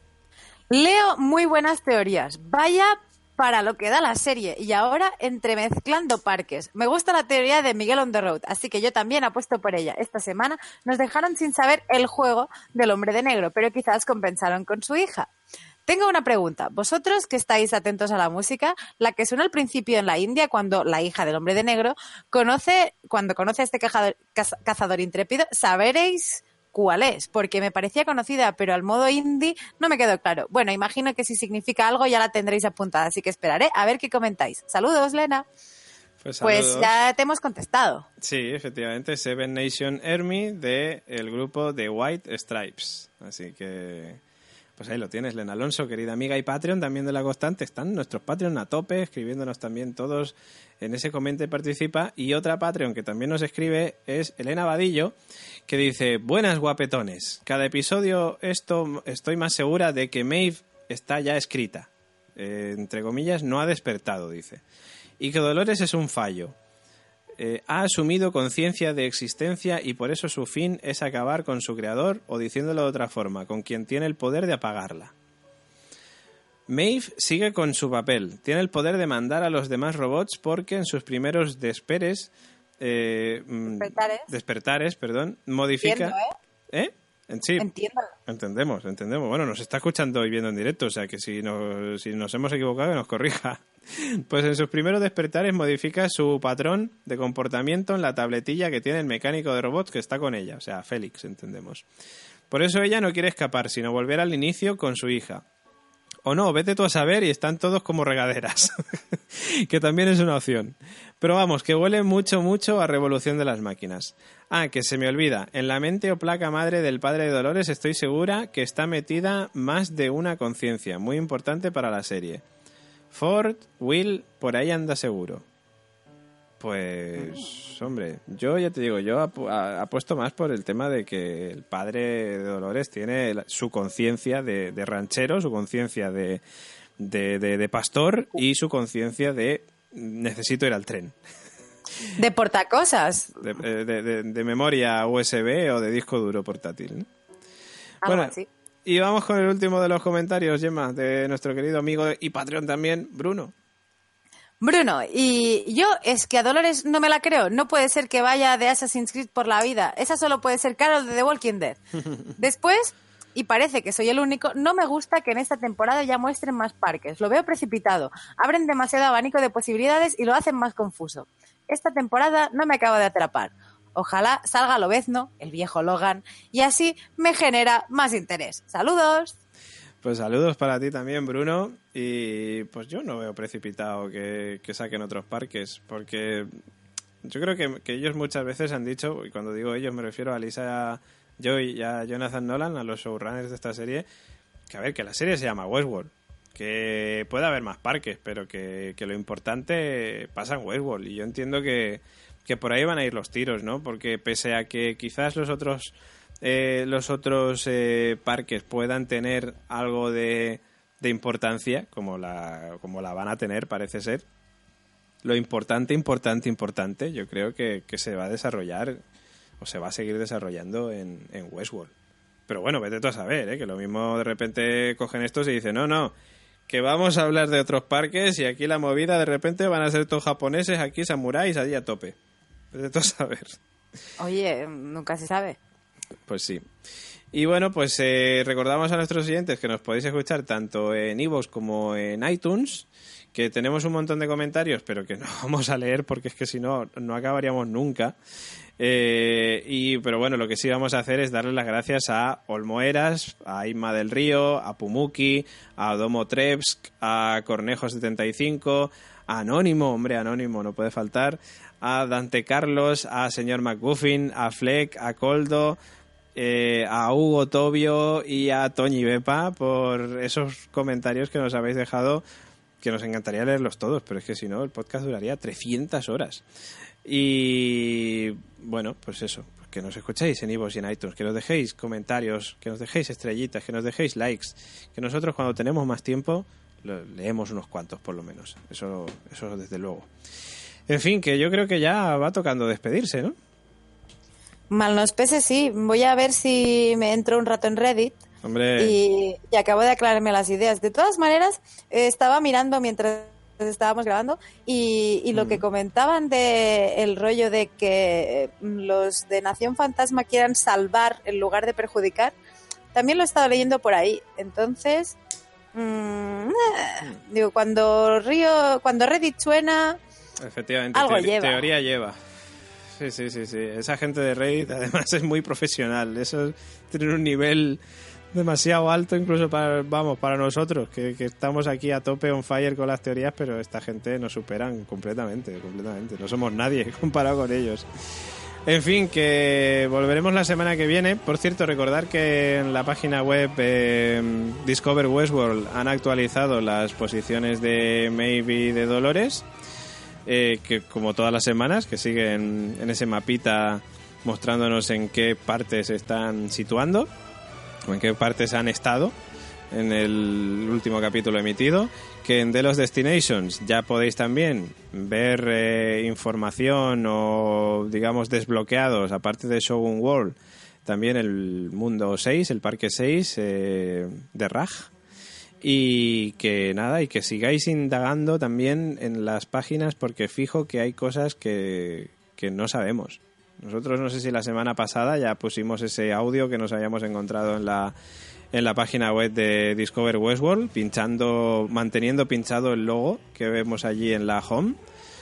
Leo muy buenas teorías. Vaya... para lo que da la serie, y ahora entremezclando parques. Me gusta la teoría de Miguel on the road, así que yo también apuesto por ella. Esta semana nos dejaron sin saber el juego del hombre de negro, pero quizás compensaron con su hija. Tengo una pregunta. Vosotros que estáis atentos a la música, la que suena al principio en la India cuando la hija del hombre de negro conoce, cuando conoce a este cazador, cazador intrépido, ¿sabréis cuál es? Porque me parecía conocida, pero al modo indie no me quedó claro. Bueno, imagino que si significa algo ya la tendréis apuntada, así que esperaré a ver qué comentáis. Saludos, Lena. Pues, pues ya te hemos contestado. Sí, efectivamente, Seven Nation Army del grupo The White Stripes. Así que, pues ahí lo tienes, Lena Alonso, querida amiga y Patreon también de La Constante. Están nuestros Patreon a tope, escribiéndonos también todos en ese comenta y participa. Y otra Patreon que también nos escribe es Elena Vadillo, que dice: buenas guapetones, cada episodio esto estoy más segura de que Maeve está ya escrita, eh, entre comillas, no ha despertado, dice, y que Dolores es un fallo, eh, ha asumido conciencia de existencia y por eso su fin es acabar con su creador, o diciéndolo de otra forma, con quien tiene el poder de apagarla. Maeve sigue con su papel, tiene el poder de mandar a los demás robots porque en sus primeros desperes Eh, despertares. despertares, perdón, modifica. Entiendo, ¿eh? ¿Eh? En sí. Entiendo. Entendemos, entendemos. Bueno, nos está escuchando y viendo en directo, o sea que si nos, si nos hemos equivocado, que nos corrija. Pues en sus primeros despertares modifica su patrón de comportamiento en la tabletilla que tiene el mecánico de robots que está con ella, o sea, Félix, entendemos. Por eso ella no quiere escapar, sino volver al inicio con su hija. O no, vete tú a saber y están todos como regaderas, que también es una opción. Pero vamos, que huele mucho, mucho a Revolución de las Máquinas. Ah, que se me olvida, en la mente o placa madre del padre de Dolores estoy segura que está metida más de una conciencia, muy importante para la serie. Ford, Will, por ahí anda seguro. Pues, hombre, yo ya te digo, yo ap- apuesto más por el tema de que el padre de Dolores tiene la- su conciencia de, de ranchero, su conciencia de, de, de, de pastor y su conciencia de necesito ir al tren. De portacosas. De, de, de, de memoria U S B o de disco duro portátil, ¿no? Algo Bueno, así. y vamos con el último de los comentarios, Gemma, de nuestro querido amigo y Patreon también, Bruno. Bruno, y yo es que a Dolores no me la creo. No puede ser que vaya de Assassin's Creed por la vida. Esa solo puede ser Carol de The Walking Dead. Después, y parece que soy el único, no me gusta que en esta temporada ya muestren más parques. Lo veo precipitado. Abren demasiado abanico de posibilidades y lo hacen más confuso. Esta temporada no me acaba de atrapar. Ojalá salga Lobezno, el viejo Logan, y así me genera más interés. ¡Saludos! Pues saludos para ti también, Bruno. Y pues yo no veo precipitado que, que saquen otros parques, porque yo creo que, que ellos muchas veces han dicho, y cuando digo ellos me refiero a Lisa Joy y a Jonathan Nolan, a los showrunners de esta serie, que a ver, que la serie se llama Westworld, que puede haber más parques, pero que, que lo importante pasa en Westworld. Y yo entiendo que, que por ahí van a ir los tiros, ¿no? Porque pese a que quizás los otros... Eh, los otros eh, parques puedan tener algo de, de importancia, como la, como la van a tener, parece ser, lo importante, importante, importante, yo creo que, que se va a desarrollar o se va a seguir desarrollando en, en Westworld. Pero bueno, vete tú a saber, ¿eh? Que lo mismo de repente cogen estos y dicen, no, no, que vamos a hablar de otros parques y aquí la movida de repente van a ser todos japoneses, aquí samuráis, allí a tope. Vete tú a saber. Oye, nunca se sabe. Pues sí. Y bueno, pues eh, recordamos a nuestros oyentes que nos podéis escuchar tanto en iVoox como en iTunes, que tenemos un montón de comentarios, pero que no vamos a leer porque es que si no, no acabaríamos nunca. Eh, y pero bueno, lo que sí vamos a hacer es darle las gracias a Olmoeras, a Inma del Río, a Pumuki, a Domo Trebsk, a Cornejo setenta y cinco, a Anónimo, hombre, Anónimo, no puede faltar, a Dante Carlos, a Señor McGuffin, a Fleck, a Coldo, eh, a Hugo Tobio y a Toñi Bepa por esos comentarios que nos habéis dejado, que nos encantaría leerlos todos, pero es que si no el podcast duraría trescientas horas. Y bueno, pues eso, que nos escuchéis en iVoox y en iTunes, que nos dejéis comentarios, que nos dejéis estrellitas, que nos dejéis likes, que nosotros cuando tenemos más tiempo leemos unos cuantos por lo menos, eso, eso desde luego. En fin, que yo creo que ya va tocando despedirse, ¿no? Mal nos pese, sí. Voy a ver si me entro un rato en Reddit. Hombre. Y, y acabo de aclararme las ideas. De todas maneras, eh, estaba mirando mientras estábamos grabando y, y lo mm. que comentaban de el rollo de que los de Nación Fantasma quieran salvar en lugar de perjudicar, también lo he estado leyendo por ahí. Entonces, mmm, digo, cuando Río, cuando Reddit suena... Efectivamente, algo te- lleva. teoría lleva. Sí, sí, sí, sí. Esa gente de Reddit además es muy profesional. Eso tiene un nivel demasiado alto incluso para, vamos, para nosotros, que, que estamos aquí a tope on fire con las teorías, pero esta gente nos superan completamente, completamente. No somos nadie comparado con ellos. En fin, que volveremos la semana que viene. Por cierto, recordar que en la página web eh, Discover Westworld han actualizado las posiciones de Maybe de Dolores. Eh, que como todas las semanas, que siguen en ese mapita mostrándonos en qué partes se están situando o en qué partes han estado en el último capítulo emitido, que en Delos Destinations ya podéis también ver eh, información o digamos desbloqueados, aparte de Shogun World, también el mundo seis, el parque seis eh, de Raj. Y que nada, y que sigáis indagando también en las páginas, porque fijo que hay cosas que, que no sabemos. Nosotros no sé si la semana pasada ya pusimos ese audio que nos habíamos encontrado en la en la página web de Discover Westworld, pinchando, manteniendo pinchado el logo que vemos allí en la home,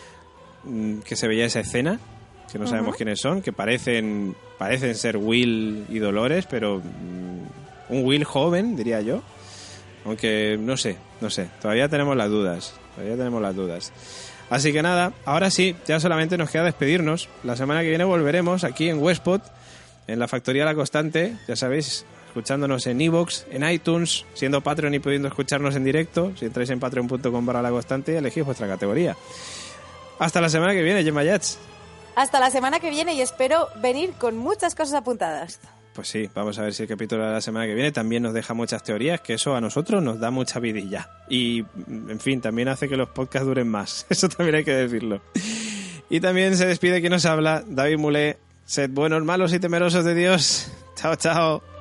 que se veía esa escena, que no sabemos uh-huh. quiénes son, que parecen parecen ser Will y Dolores, pero um, un Will joven, diría yo. Aunque no sé, no sé, todavía tenemos las dudas, todavía tenemos las dudas. Así que nada, ahora sí, ya solamente nos queda despedirnos. La semana que viene volveremos aquí en Westpod, en la Factoría La Constante, ya sabéis, escuchándonos en iVoox, en iTunes, siendo Patreon y pudiendo escucharnos en directo. Si entráis en patreon punto com barra La Constante, elegís vuestra categoría. Hasta la semana que viene, Gemma Yats. Hasta la semana que viene y espero venir con muchas cosas apuntadas. Pues sí, vamos a ver si el capítulo de la semana que viene también nos deja muchas teorías, que eso a nosotros nos da mucha vidilla. Y, en fin, también hace que los podcasts duren más. Eso también hay que decirlo. Y también se despide quien nos habla, David Mulé. Sed buenos, malos y temerosos de Dios. Chao, chao.